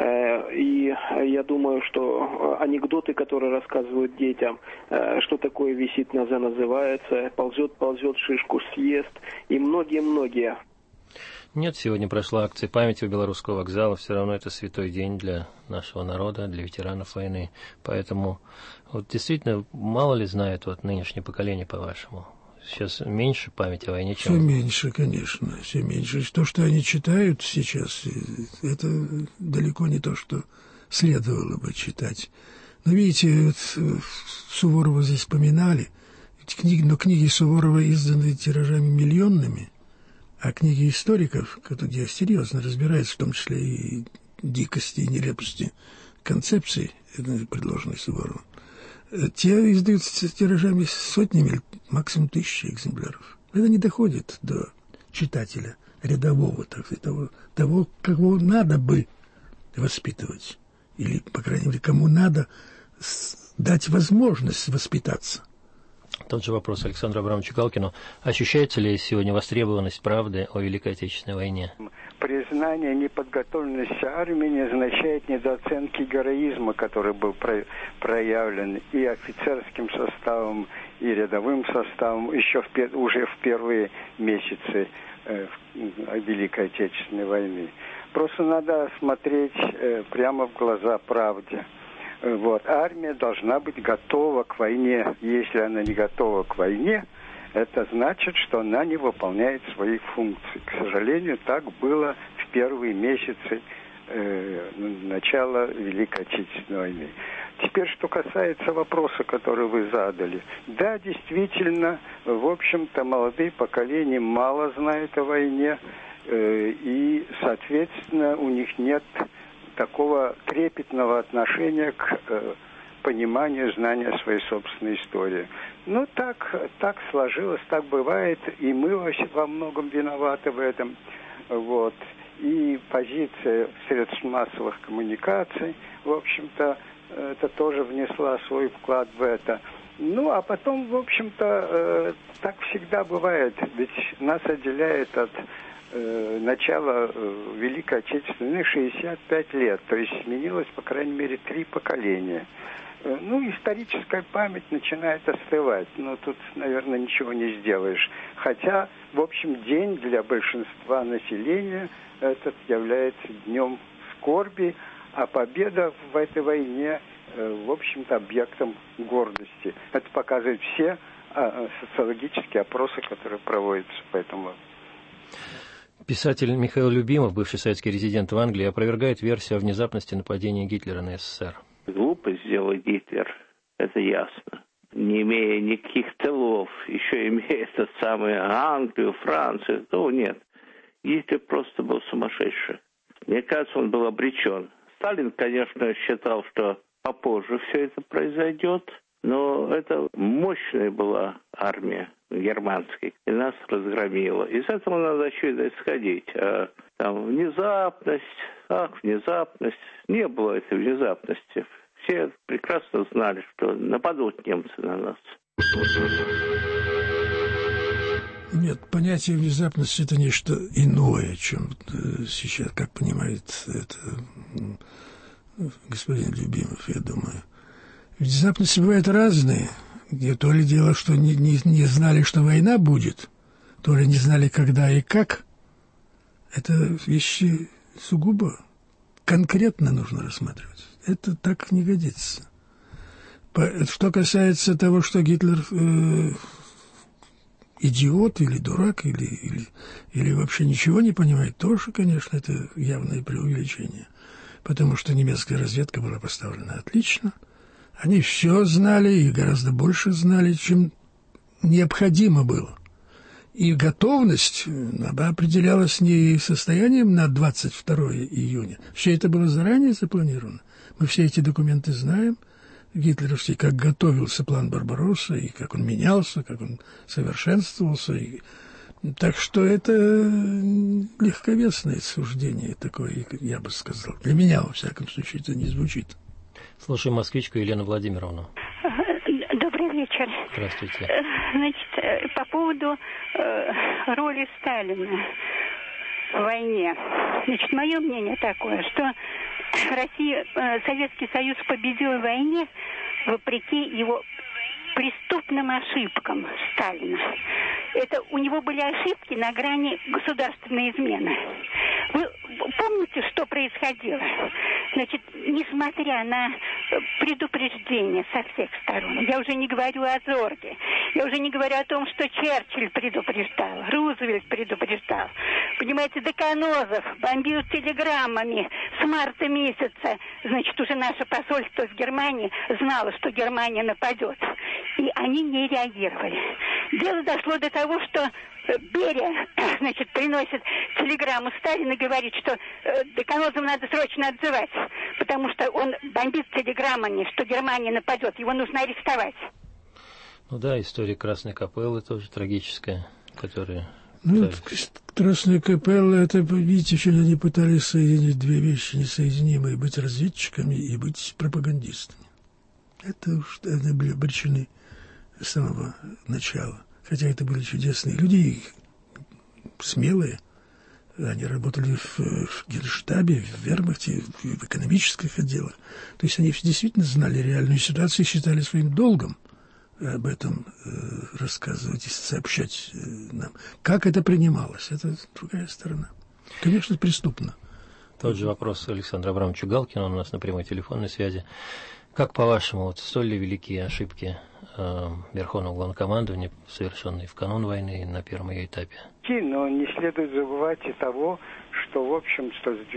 И я думаю, что анекдоты, которые рассказывают детям, что такое висит ноза называется, ползет, шишку съест, и многие-многие. Нет, сегодня прошла акция памяти у Белорусского вокзала, все равно это святой день для нашего народа, для ветеранов войны. Поэтому вот действительно мало ли знает вот нынешнее поколение, по-вашему? Сейчас меньше памяти о войне, чем... Все меньше, конечно, все меньше. То, что они читают сейчас, это далеко не то, что следовало бы читать. Но видите, вот Суворова здесь поминали, но книги Суворова изданы тиражами миллионными, а книги историков, где серьезно разбираются, в том числе и дикости, и нелепости концепций, предложенной Суворовым, те издаются тиражами сотнями, максимум 1000 экземпляров. Это не доходит до читателя рядового, так сказать, того, кого надо бы воспитывать. Или, по крайней мере, кому надо дать возможность воспитаться. Тот же вопрос Александру Абрамовичу Галкину. Ощущается ли сегодня востребованность правды о Великой Отечественной войне? Признание неподготовленности армии не означает недооценки героизма, который был проявлен и офицерским составом, и рядовым составом уже в первые месяцы Великой Отечественной войны. Просто надо смотреть прямо в глаза правде. Вот. Армия должна быть готова к войне. Если она не готова к войне, это значит, что она не выполняет своих функций. К сожалению, так было в первые месяцы начала Великой Отечественной войны. Теперь, что касается вопроса, который вы задали. Да, действительно, в общем-то, молодые поколения мало знают о войне, и, соответственно, у них нет такого трепетного отношения к пониманию, знанию своей собственной истории. Ну, так сложилось, так бывает, и мы во многом виноваты в этом. Вот. И позиция средств массовых коммуникаций, в общем-то, это тоже внесла свой вклад в это. Ну, а потом, в общем-то, так всегда бывает, ведь нас отделяет от начала Великой Отечественной войны 65 лет, то есть сменилось, по крайней мере, 3 поколения. Ну, историческая память начинает остывать, но тут, наверное, ничего не сделаешь. Хотя, в общем, день для большинства населения этот является днем скорби, а победа в этой войне, в общем-то, объектом гордости. Это показывают все социологические опросы, которые проводятся по этому вопросу. Писатель Михаил Любимов, бывший советский резидент в Англии, опровергает версию о внезапности нападения Гитлера на СССР. Глупо сделал Гитлер, это ясно. Не имея никаких тылов, еще имея тот самый Англию, Францию, то нет. Гитлер просто был сумасшедший. Мне кажется, он был обречен. Сталин, конечно, считал, что попозже все это произойдет, но это мощная была армия германская, и нас разгромила. Из этого надо еще исходить. А там внезапность, внезапность. Не было этой внезапности. Все прекрасно знали, что нападут немцы на нас. Нет, понятие внезапности – это нечто иное, чем сейчас, как понимает это господин Любимов, я думаю. Внезапности бывают разные. То ли дело, что не знали, что война будет, то ли не знали, когда и как. Это вещи сугубо конкретно нужно рассматривать. Это так не годится. Что касается того, что Гитлер идиот или дурак, или вообще ничего не понимает, тоже, конечно, это явное преувеличение. Потому что немецкая разведка была поставлена отлично. Они все знали и гораздо больше знали, чем необходимо было. И готовность определялась не состоянием на 22 июня. Все это было заранее запланировано. Мы все эти документы знаем. гитлеровский, как готовился план Барбаросса, и как он менялся, как он совершенствовался. Так что это легковесное суждение такое, я бы сказал. Для меня, во всяком случае, это не звучит. Слушаем москвичку Елену Владимировну. Добрый вечер. Здравствуйте. Значит, по поводу роли Сталина в войне. Значит, мое мнение такое, что Россия, Советский Союз победил в войне вопреки его преступным ошибкам Сталина. Это у него были ошибки на грани государственной измены. Вы помните, что происходило? Значит, несмотря на предупреждения со всех сторон, я уже не говорю о Зорге, я уже не говорю о том, что Черчилль предупреждал, Рузвельт предупреждал. Понимаете, Деканозов бомбил телеграммами с марта месяца. Значит, уже наше посольство в Германии знало, что Германия нападет. И они не реагировали. Дело дошло до того, что Берия, значит, приносит телеграмму Сталина и говорит, что Деканозов надо срочно отзывать, потому что он бомбит телеграммами, что Германия нападет, его нужно арестовать. Ну да, история Красной Капеллы тоже трагическая, которая... Ну, Красная Капелла, это, видите, еще они пытались соединить две вещи несоединимые, быть разведчиками и быть пропагандистами. Это уж они были обречены с самого начала. Хотя это были чудесные люди, смелые. Они работали в Генштабе, в Вермахте, в экономических отделах. То есть они действительно знали реальную ситуацию и считали своим долгом об этом рассказывать и сообщать нам. Как это принималось, это другая сторона. Конечно, преступно. Тот же вопрос Александру Абрамовичу Галкину, он у нас на прямой телефонной связи. Как, по-вашему, вот столь ли великие ошибки Верховного Главнокомандования, совершенные в канун войны на первом ее этапе? Но не следует забывать и того, что, в общем-то, с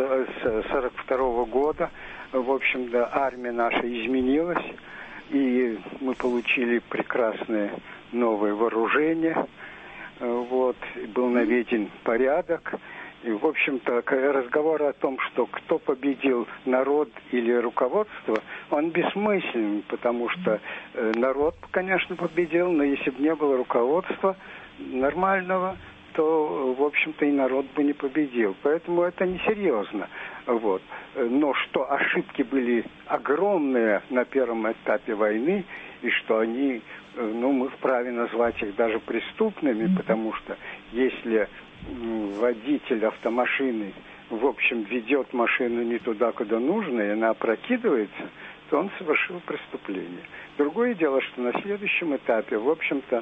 1942 года, в общем-то, армия наша изменилась, и мы получили прекрасное новое вооружение, вот, был наведен порядок. И, в общем-то, разговор о том, что кто победил, народ или руководство, он бессмысленен, потому что народ, конечно, победил, но если бы не было руководства нормального, то, в общем-то, и народ бы не победил. Поэтому это несерьезно. Вот. Но что ошибки были огромные на первом этапе войны, и что они, ну, мы вправе назвать их даже преступными, потому что если водитель автомашины, в общем, ведет машину не туда, куда нужно, и она опрокидывается, то он совершил преступление. Другое дело, что на следующем этапе, в общем-то,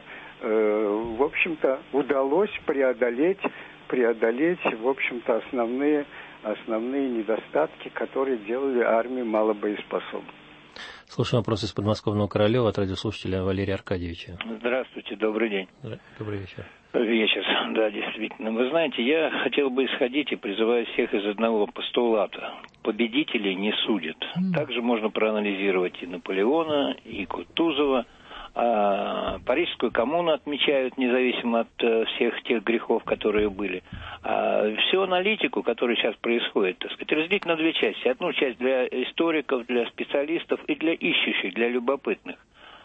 удалось преодолеть, в общем-то, основные недостатки, которые делали армию малобоеспособной. Слушаем вопрос из подмосковного Королева от радиослушателя Валерия Аркадьевича. Здравствуйте, добрый день. Добрый вечер. Вечер, да, действительно. Вы знаете, я хотел бы исходить и призываю всех из одного постулата. Победителей не судят. Также можно проанализировать и Наполеона, и Кутузова. Парижскую коммуну отмечают, независимо от всех тех грехов, которые были. Всю аналитику, которая сейчас происходит, так сказать, разделить на две части. Одну часть для историков, для специалистов и для ищущих, для любопытных.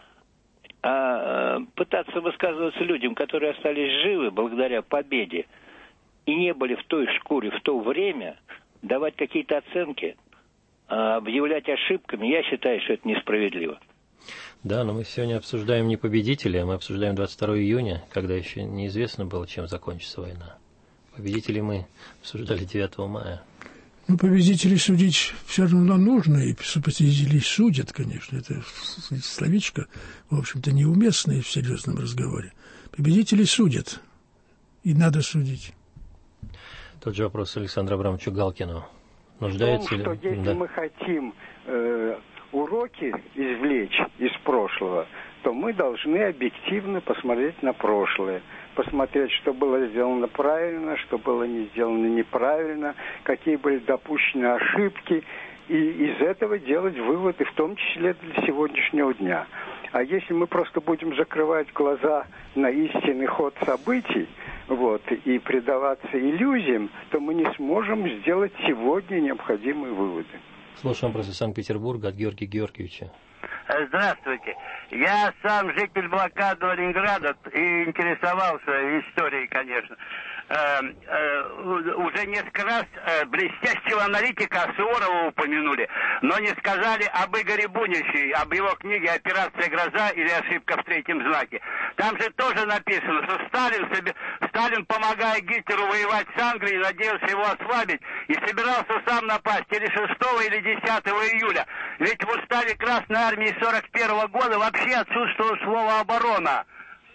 Пытаться высказываться людям, которые остались живы благодаря победе и не были в той шкуре в то время, давать какие-то оценки, объявлять ошибками, я считаю, что это несправедливо. Да, но мы сегодня обсуждаем не победителя, мы обсуждаем 22 июня, когда еще неизвестно было, чем закончится война. Победителей мы обсуждали 9 мая. Ну, победителей судить все равно нужно, и победителей судят, конечно. Это словечко, в общем-то, неуместное в серьезном разговоре. Победителей судят, и надо судить. Тот же вопрос Александру Абрамовичу Галкину. Нуждается ли... В том, что если мы хотим уроки извлечь из прошлого, то мы должны объективно посмотреть на прошлое. Посмотреть, что было сделано правильно, что было не сделано неправильно, какие были допущены ошибки, и из этого делать выводы, в том числе для сегодняшнего дня. А если мы просто будем закрывать глаза на истинный ход событий, вот, и предаваться иллюзиям, то мы не сможем сделать сегодня необходимые выводы. Слушаем вопрос из Санкт-Петербурга от Георгия Георгиевича. Здравствуйте. Я сам житель блокадного Ленинграда и интересовался историей, конечно. Уже несколько раз блестящего аналитика Суворова упомянули, но не сказали об Игоре Буниче, об его книге «Операция Гроза» или «Ошибка в третьем знаке». Там же тоже написано, что Сталин, помогая Гитлеру воевать с Англией, надеялся его ослабить и собирался сам напасть или 6 или 10 июля. Ведь в уставе Красной Армии 41 года вообще отсутствовало слово «оборона».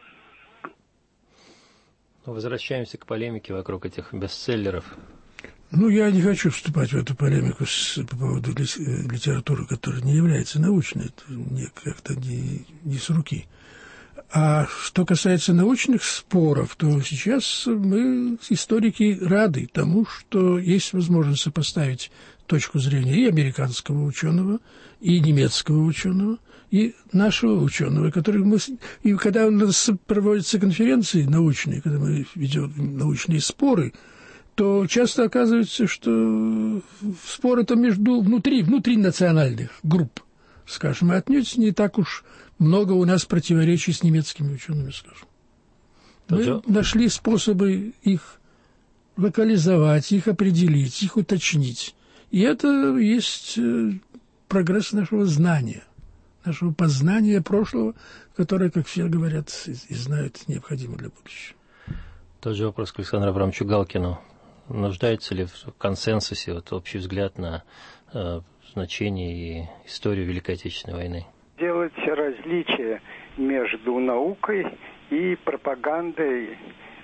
Возвращаемся к полемике вокруг этих бестселлеров. Ну, я не хочу вступать в эту полемику по поводу литературы, которая не является научной. Это мне как-то не с руки. А что касается научных споров, то сейчас мы, историки, рады тому, что есть возможность сопоставить точку зрения и американского ученого, и немецкого ученого, и нашего ученого, который и когда у нас проводятся конференции научные, когда мы ведем научные споры, то часто оказывается, что споры это внутри национальных групп, скажем, и отнюдь не так уж много у нас противоречий с немецкими учеными, скажем. Мы нашли способы их локализовать, их определить, их уточнить. И это есть прогресс нашего знания, нашего познания прошлого, которое, как все говорят и знают, необходимо для будущего. Тот же вопрос к Александру Абрамовичу Галкину. Нуждается ли в консенсусе общий взгляд на значение и историю Великой Отечественной войны? Делать различия между наукой и пропагандой,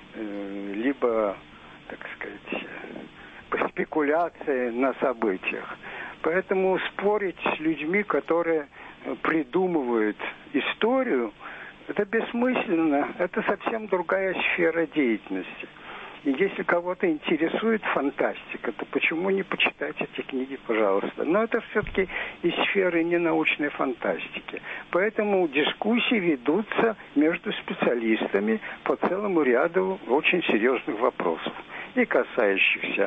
либо, так сказать, спекуляции на событиях. Поэтому спорить с людьми, которые придумывают историю, это бессмысленно, это совсем другая сфера деятельности. И если кого-то интересует фантастика, то почему не почитать эти книги, пожалуйста? Но это все-таки из сферы ненаучной фантастики. Поэтому дискуссии ведутся между специалистами по целому ряду очень серьезных вопросов. И касающихся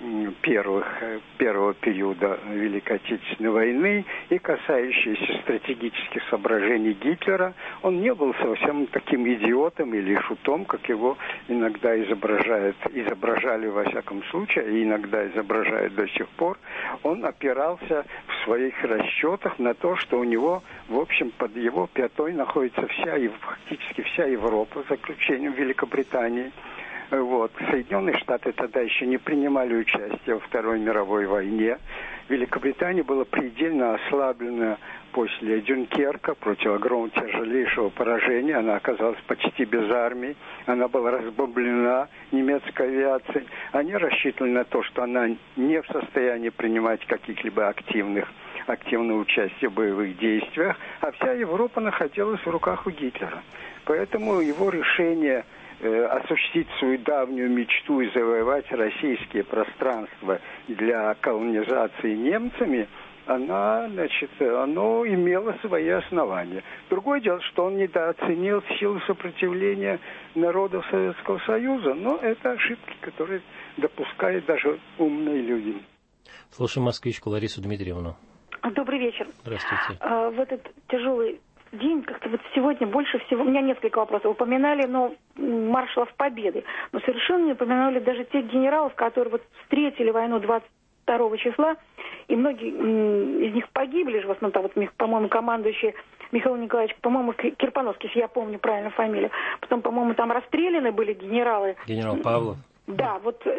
первого периода Великой Отечественной войны, и касающиеся стратегических соображений Гитлера. Он не был совсем таким идиотом или шутом, как его иногда изображали во всяком случае, и иногда изображают до сих пор. Он опирался в своих расчетах на то, что у него, в общем, под его пятой находится фактически вся Европа, за исключением Великобритании. Соединенные Штаты тогда еще не принимали участие во Второй мировой войне. Великобритания была предельно ослаблена после Дюнкерка против огромного тяжелейшего поражения. Она оказалась почти без армии. Она была разбомблена немецкой авиацией. Они рассчитывали на то, что она не в состоянии принимать каких-либо активное участие в боевых действиях, а вся Европа находилась в руках у Гитлера. Поэтому его решение осуществить свою давнюю мечту и завоевать российские пространства для колонизации немцами, оно имело свои основания. Другое дело, что он недооценил силу сопротивления народов Советского Союза, но это ошибки, которые допускают даже умные люди. Слушаем москвичку Ларису Дмитриевну. Добрый вечер. Здравствуйте. В этот тяжелый день, как-то сегодня больше всего, у меня несколько вопросов, упоминали, маршалов Победы, но совершенно не упоминали даже тех генералов, которые встретили войну 22 числа, и многие из них погибли же, в основном, по-моему, командующий Михаил Николаевич, по-моему, Кирпановский, если я помню правильно фамилию, потом, по-моему, там расстреляны были генералы. Генерал Павлов. Да,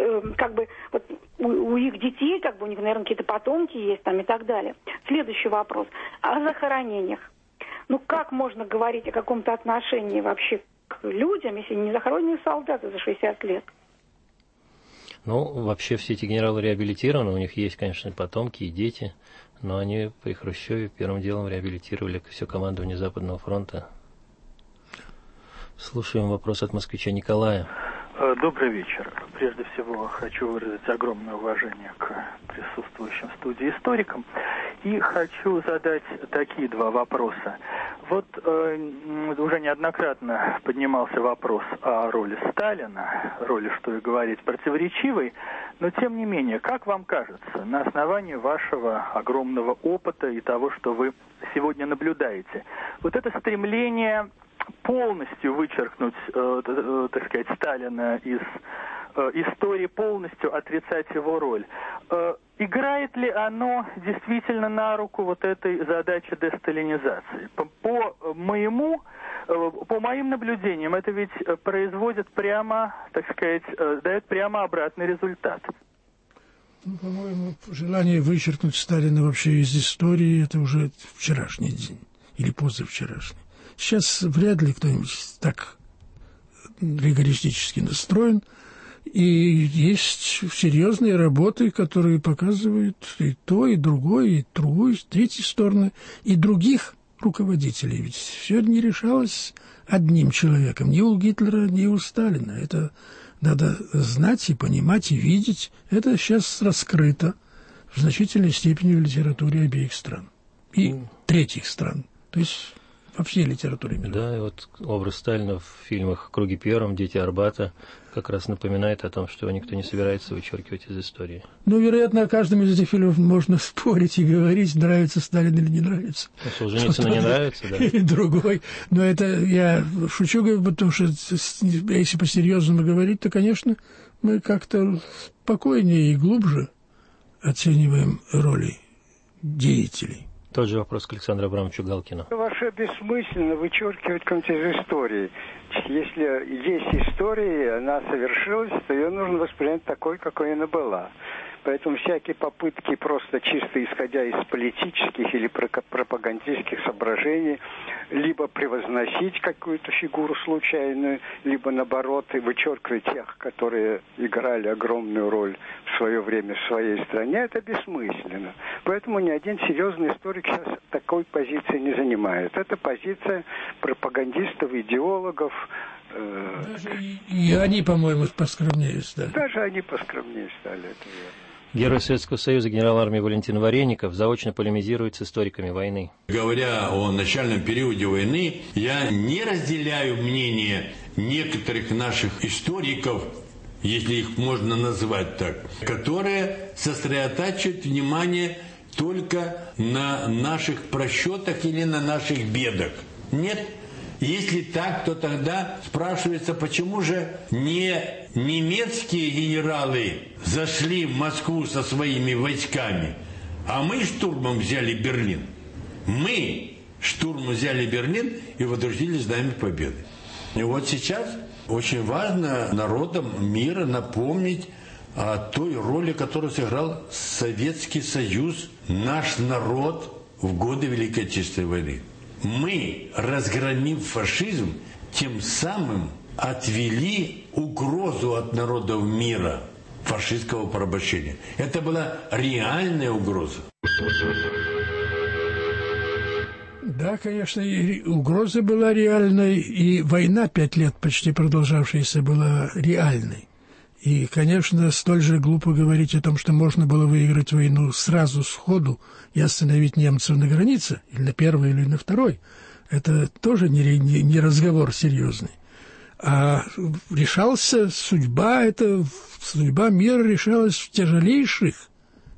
у их детей, у них, наверное, какие-то потомки есть там и так далее. Следующий вопрос. О захоронениях. Как можно говорить о каком-то отношении вообще к людям, если не захоронены солдаты за 60 лет? Вообще все эти генералы реабилитированы, у них есть, конечно, потомки и дети, но они при Хрущеве первым делом реабилитировали все командование Западного фронта. Слушаем вопрос от москвича Николая. Добрый вечер. Прежде всего хочу выразить огромное уважение к присутствующим в студии историкам. И хочу задать такие два вопроса. Вот уже неоднократно поднимался вопрос о роли Сталина, роли, что и говорить, противоречивой, но тем не менее, как вам кажется, на основании вашего огромного опыта и того, что вы сегодня наблюдаете, вот это стремление полностью вычеркнуть, так сказать, Сталина из истории, полностью отрицать его роль, играет ли оно действительно на руку вот этой задачи десталинизации? По моим наблюдениям, это ведь производит прямо, так сказать, дает прямо обратный результат. Ну, по-моему, желание вычеркнуть Сталина вообще из истории, это уже вчерашний день или позавчерашний. Сейчас вряд ли кто-нибудь так ригористически настроен. И есть серьезные работы, которые показывают и то, и другое, и другую, и третью сторону, и других руководителей. Ведь все не решалось одним человеком, ни у Гитлера, ни у Сталина. Это надо знать и понимать, и видеть. Это сейчас раскрыто в значительной степени в литературе обеих стран. И третьих стран. То есть во всей литературе мира. Да, и вот образ Сталина в фильмах «Круги первом», «Дети Арбата» как раз напоминает о том, что его никто не собирается вычеркивать из истории. Ну, вероятно, о каждом из этих фильмов можно спорить и говорить, нравится Сталин или не нравится. Солженицыну не нравится, да? Или другой. Но это я шучу, потому что если по-серьезному говорить, то, конечно, мы как-то спокойнее и глубже оцениваем роли деятелей. Тот же вопрос к Александру Абрамовичу Галкину. Вообще бессмысленно вычеркивать какую-то из истории. Если есть история, она совершилась, то ее нужно воспринять такой, какой она была. Поэтому всякие попытки просто чисто исходя из политических или пропагандистских соображений либо превозносить какую-то фигуру случайную, либо наоборот и вычеркивать тех, которые играли огромную роль в свое время в своей стране, это бессмысленно. Поэтому ни один серьезный историк сейчас такой позиции не занимает. Это позиция пропагандистов, идеологов. Даже и они, по-моему, поскромнее стали. Даже они поскромнее стали, это верно. Герой Советского Союза генерал армии Валентин Вареников заочно полемизирует с историками войны. Говоря о начальном периоде войны, я не разделяю мнение некоторых наших историков, если их можно назвать так, которые сосредотачивают внимание только на наших просчетах или на наших бедах. Нет. Если так, то тогда спрашивается, почему же не немецкие генералы зашли в Москву со своими войсками, а мы штурмом взяли Берлин. Мы штурмом взяли Берлин и водрузили знамя победы. И вот сейчас очень важно народам мира напомнить о той роли, которую сыграл Советский Союз, наш народ в годы Великой Отечественной войны. Мы, разгромив фашизм, тем самым отвели угрозу от народов мира фашистского порабощения. Это была реальная угроза. Да, конечно, и угроза была реальной, и война 5 лет почти продолжавшаяся была реальной. И, конечно, столь же глупо говорить о том, что можно было выиграть войну сразу, сходу, и остановить немцев на границе, или на первой, или на второй. Это тоже не разговор серьезный. А решался судьба мира решалась в тяжелейших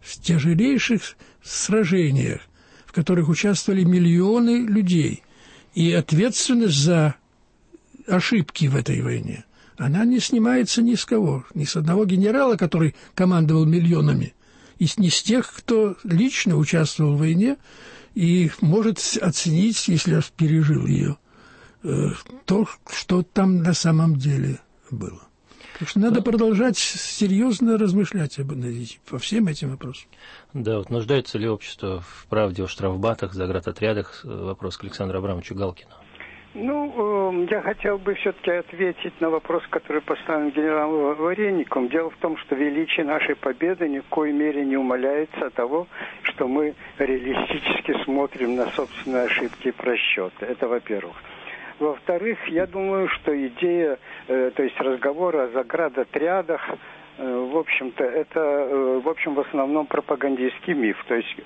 сражениях, в которых участвовали миллионы людей. И ответственность за ошибки в этой войне, она не снимается ни с кого, ни с одного генерала, который командовал миллионами, и не с тех, кто лично участвовал в войне и может оценить, если пережил ее, то, что там на самом деле было. Так что надо продолжать серьезно размышлять по всем этим вопросам. Да, вот нуждается ли общество в правде о штрафбатах, заградотрядах? Вопрос к Александру Абрамовичу Галкину. Ну, я хотел бы все-таки ответить на вопрос, который поставлен генералом Варениковым. Дело в том, что величие нашей победы ни в коей мере не умаляется от того, что мы реалистически смотрим на собственные ошибки и просчеты. Это во-первых. Во-вторых, я думаю, что идея, то есть разговор о заградотрядах, в общем-то, это, в основном пропагандистский миф. То есть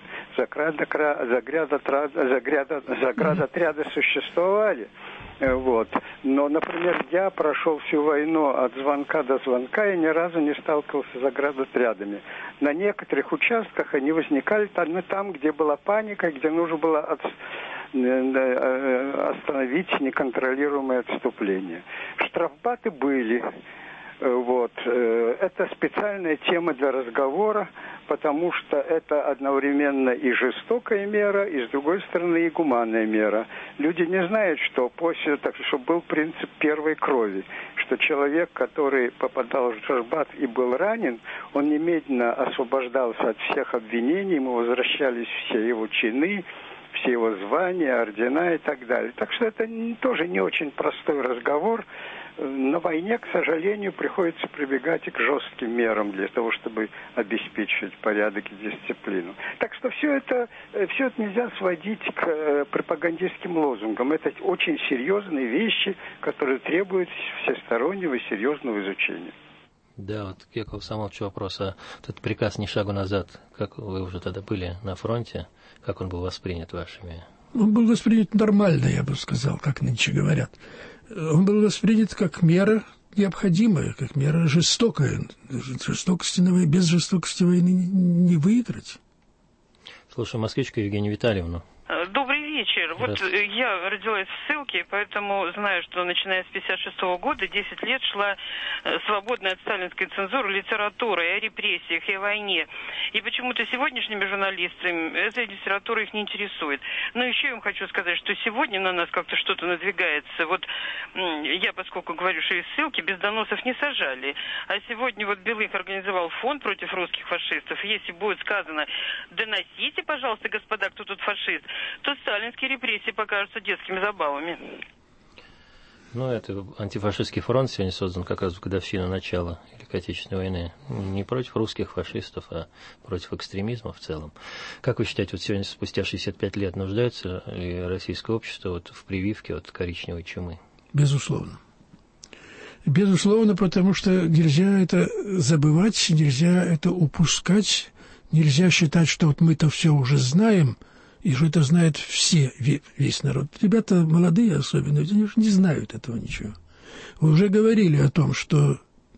заградотряды существовали. Вот. Но, например, я прошел всю войну от звонка до звонка и ни разу не сталкивался с заградотрядами. На некоторых участках они возникали там, где была паника, где нужно было остановить неконтролируемое отступление. Штрафбаты были. Вот. Это специальная тема для разговора, потому что это одновременно и жестокая мера, и, с другой стороны, и гуманная мера. Люди не знают, что что был принцип первой крови, что человек, который попадал в штрафбат и был ранен, он немедленно освобождался от всех обвинений, ему возвращались все его чины, все его звания, ордена и так далее. Так что это тоже не очень простой разговор. На войне, к сожалению, приходится прибегать и к жестким мерам для того, чтобы обеспечивать порядок и дисциплину. Так что все это нельзя сводить к пропагандистским лозунгам. Это очень серьезные вещи, которые требуют всестороннего и серьезного изучения. Да, вот я к самому вопрос, а этот приказ «Ни шагу назад», как вы уже тогда были на фронте, как он был воспринят вашими? Он был воспринят нормально, я бы сказал, как нынче говорят. Он был воспринят как мера необходимая, как мера жестокая. Без жестокости войны не выиграть. Слушаю москвичку Евгению Витальевну. Добрый вечер. Вот я родилась в ссылке, поэтому знаю, что начиная с 1956 года 10 лет шла свободная от сталинской цензуры литература и о репрессиях, и о войне. И почему-то сегодняшними журналистами эта литература их не интересует. Но еще я вам хочу сказать, что сегодня на нас как-то что-то надвигается. Вот я, поскольку говорю, что из ссылки, без доносов не сажали. А сегодня вот Белых организовал фонд против русских фашистов. Если будет сказано, доносите, пожалуйста, господа, кто тут фашист, то сталинские репрессии покажутся детскими забавами. Ну, это антифашистский фронт сегодня создан как раз в годовщину начала Великой Отечественной войны. Не против русских фашистов, а против экстремизма в целом. Как вы считаете, вот сегодня, спустя 65 лет, нуждается ли российское общество вот в прививке от коричневой чумы? Безусловно. Безусловно, потому что нельзя это забывать, нельзя это упускать, нельзя считать, что вот мы-то все уже знаем, и что это знает весь народ. Ребята молодые особенно, они же не знают этого ничего. Вы уже говорили о том, что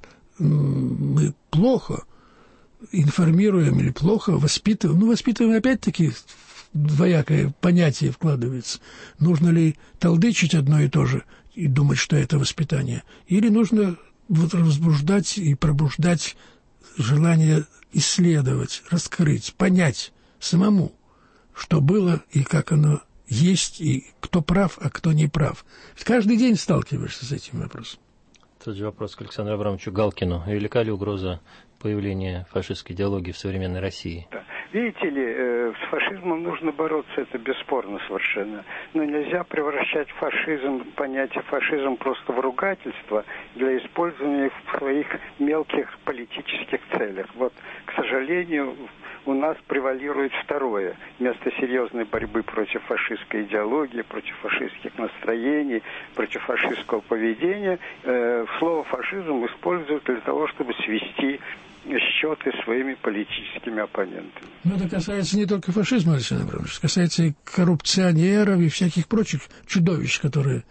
мы плохо информируем или плохо воспитываем. Ну, воспитываем опять-таки двоякое понятие вкладывается. Нужно ли толдычить одно и то же и думать, что это воспитание? Или нужно возбуждать и пробуждать желание исследовать, раскрыть, понять самому, что было и как оно есть, и кто прав, а кто не прав. Каждый день сталкиваешься с этим вопросом. Тот же вопрос к Александру Абрамовичу Галкину. Велика ли угроза появления фашистской идеологии в современной России? Да. Видите ли, с фашизмом нужно бороться, это бесспорно совершенно. Но нельзя превращать понятие фашизм просто в ругательство для использования в своих мелких политических целях. Вот, к сожалению, у нас превалирует второе. Вместо серьезной борьбы против фашистской идеологии, против фашистских настроений, против фашистского поведения, слово фашизм используют для того, чтобы свести счеты своими политическими оппонентами. Но это касается не только фашизма, Александр Абрамович, это касается и коррупционеров, и всяких прочих чудовищ, которые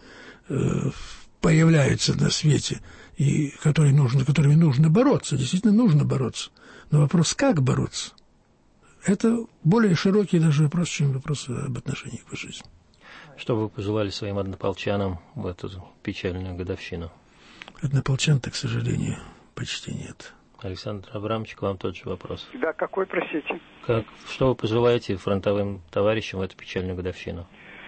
появляются на свете, и которыми нужно бороться. Действительно, нужно бороться. Но вопрос, как бороться? Это более широкий даже вопрос, чем вопрос об отношении к фашизму. Что вы пожелали своим однополчанам в эту печальную годовщину? Однополчан-то, к сожалению, почти нет. Александр Абрамович, к вам тот же вопрос. Да, какой, простите? Что вы пожелаете фронтовым товарищам в эту печальную годовщину?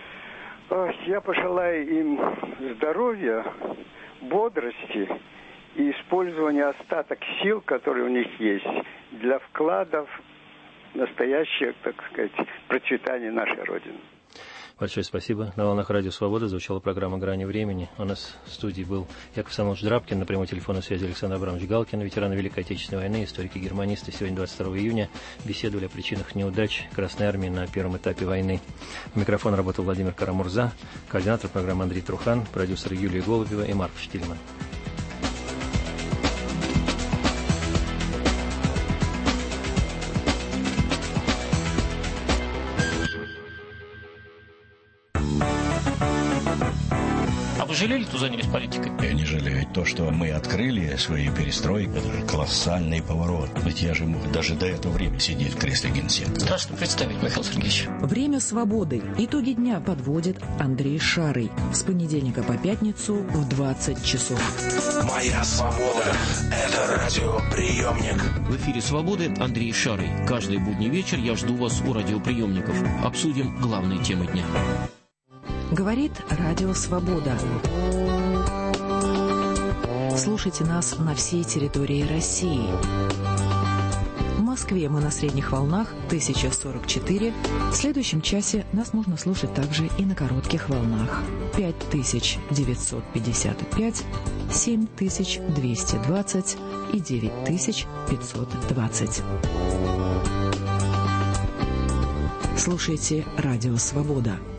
Я пожелаю им здоровья, бодрости и использования остаток сил, которые у них есть, для вкладов в настоящее, так сказать, процветание нашей Родины. Большое спасибо. На волнах Радио Свобода звучала программа «Грани времени». У нас в студии был Яков Самуилович Драбкин, на прямой телефонной связи Александр Абрамович Галкин, ветераны Великой Отечественной войны, историки-германисты. Сегодня, 22 июня, беседовали о причинах неудач Красной Армии на первом этапе войны. У микрофона работал Владимир Карамурза, координатор программы Андрей Трухан, продюсеры Юлия Голубева и Марк Штильман. жалели, что занялись политикой? Я не жалею. То, что мы открыли свою перестройку, это же колоссальный поворот. Ведь я же мог даже до этого времени сидеть в кресле генсека. Страшно представить, Михаил Сергеевич. Время свободы. Итоги дня подводит Андрей Шарый. С понедельника по пятницу в 20 часов. Моя свобода – это радиоприемник. В эфире «Свободы» Андрей Шарый. Каждый будний вечер я жду вас у радиоприемников. Обсудим главные темы дня. Говорит Радио Свобода. Слушайте нас на всей территории России. В Москве мы на средних волнах 1044. В следующем часе нас можно слушать также и на коротких волнах 5955, 7220 и 9520. Слушайте Радио Свобода.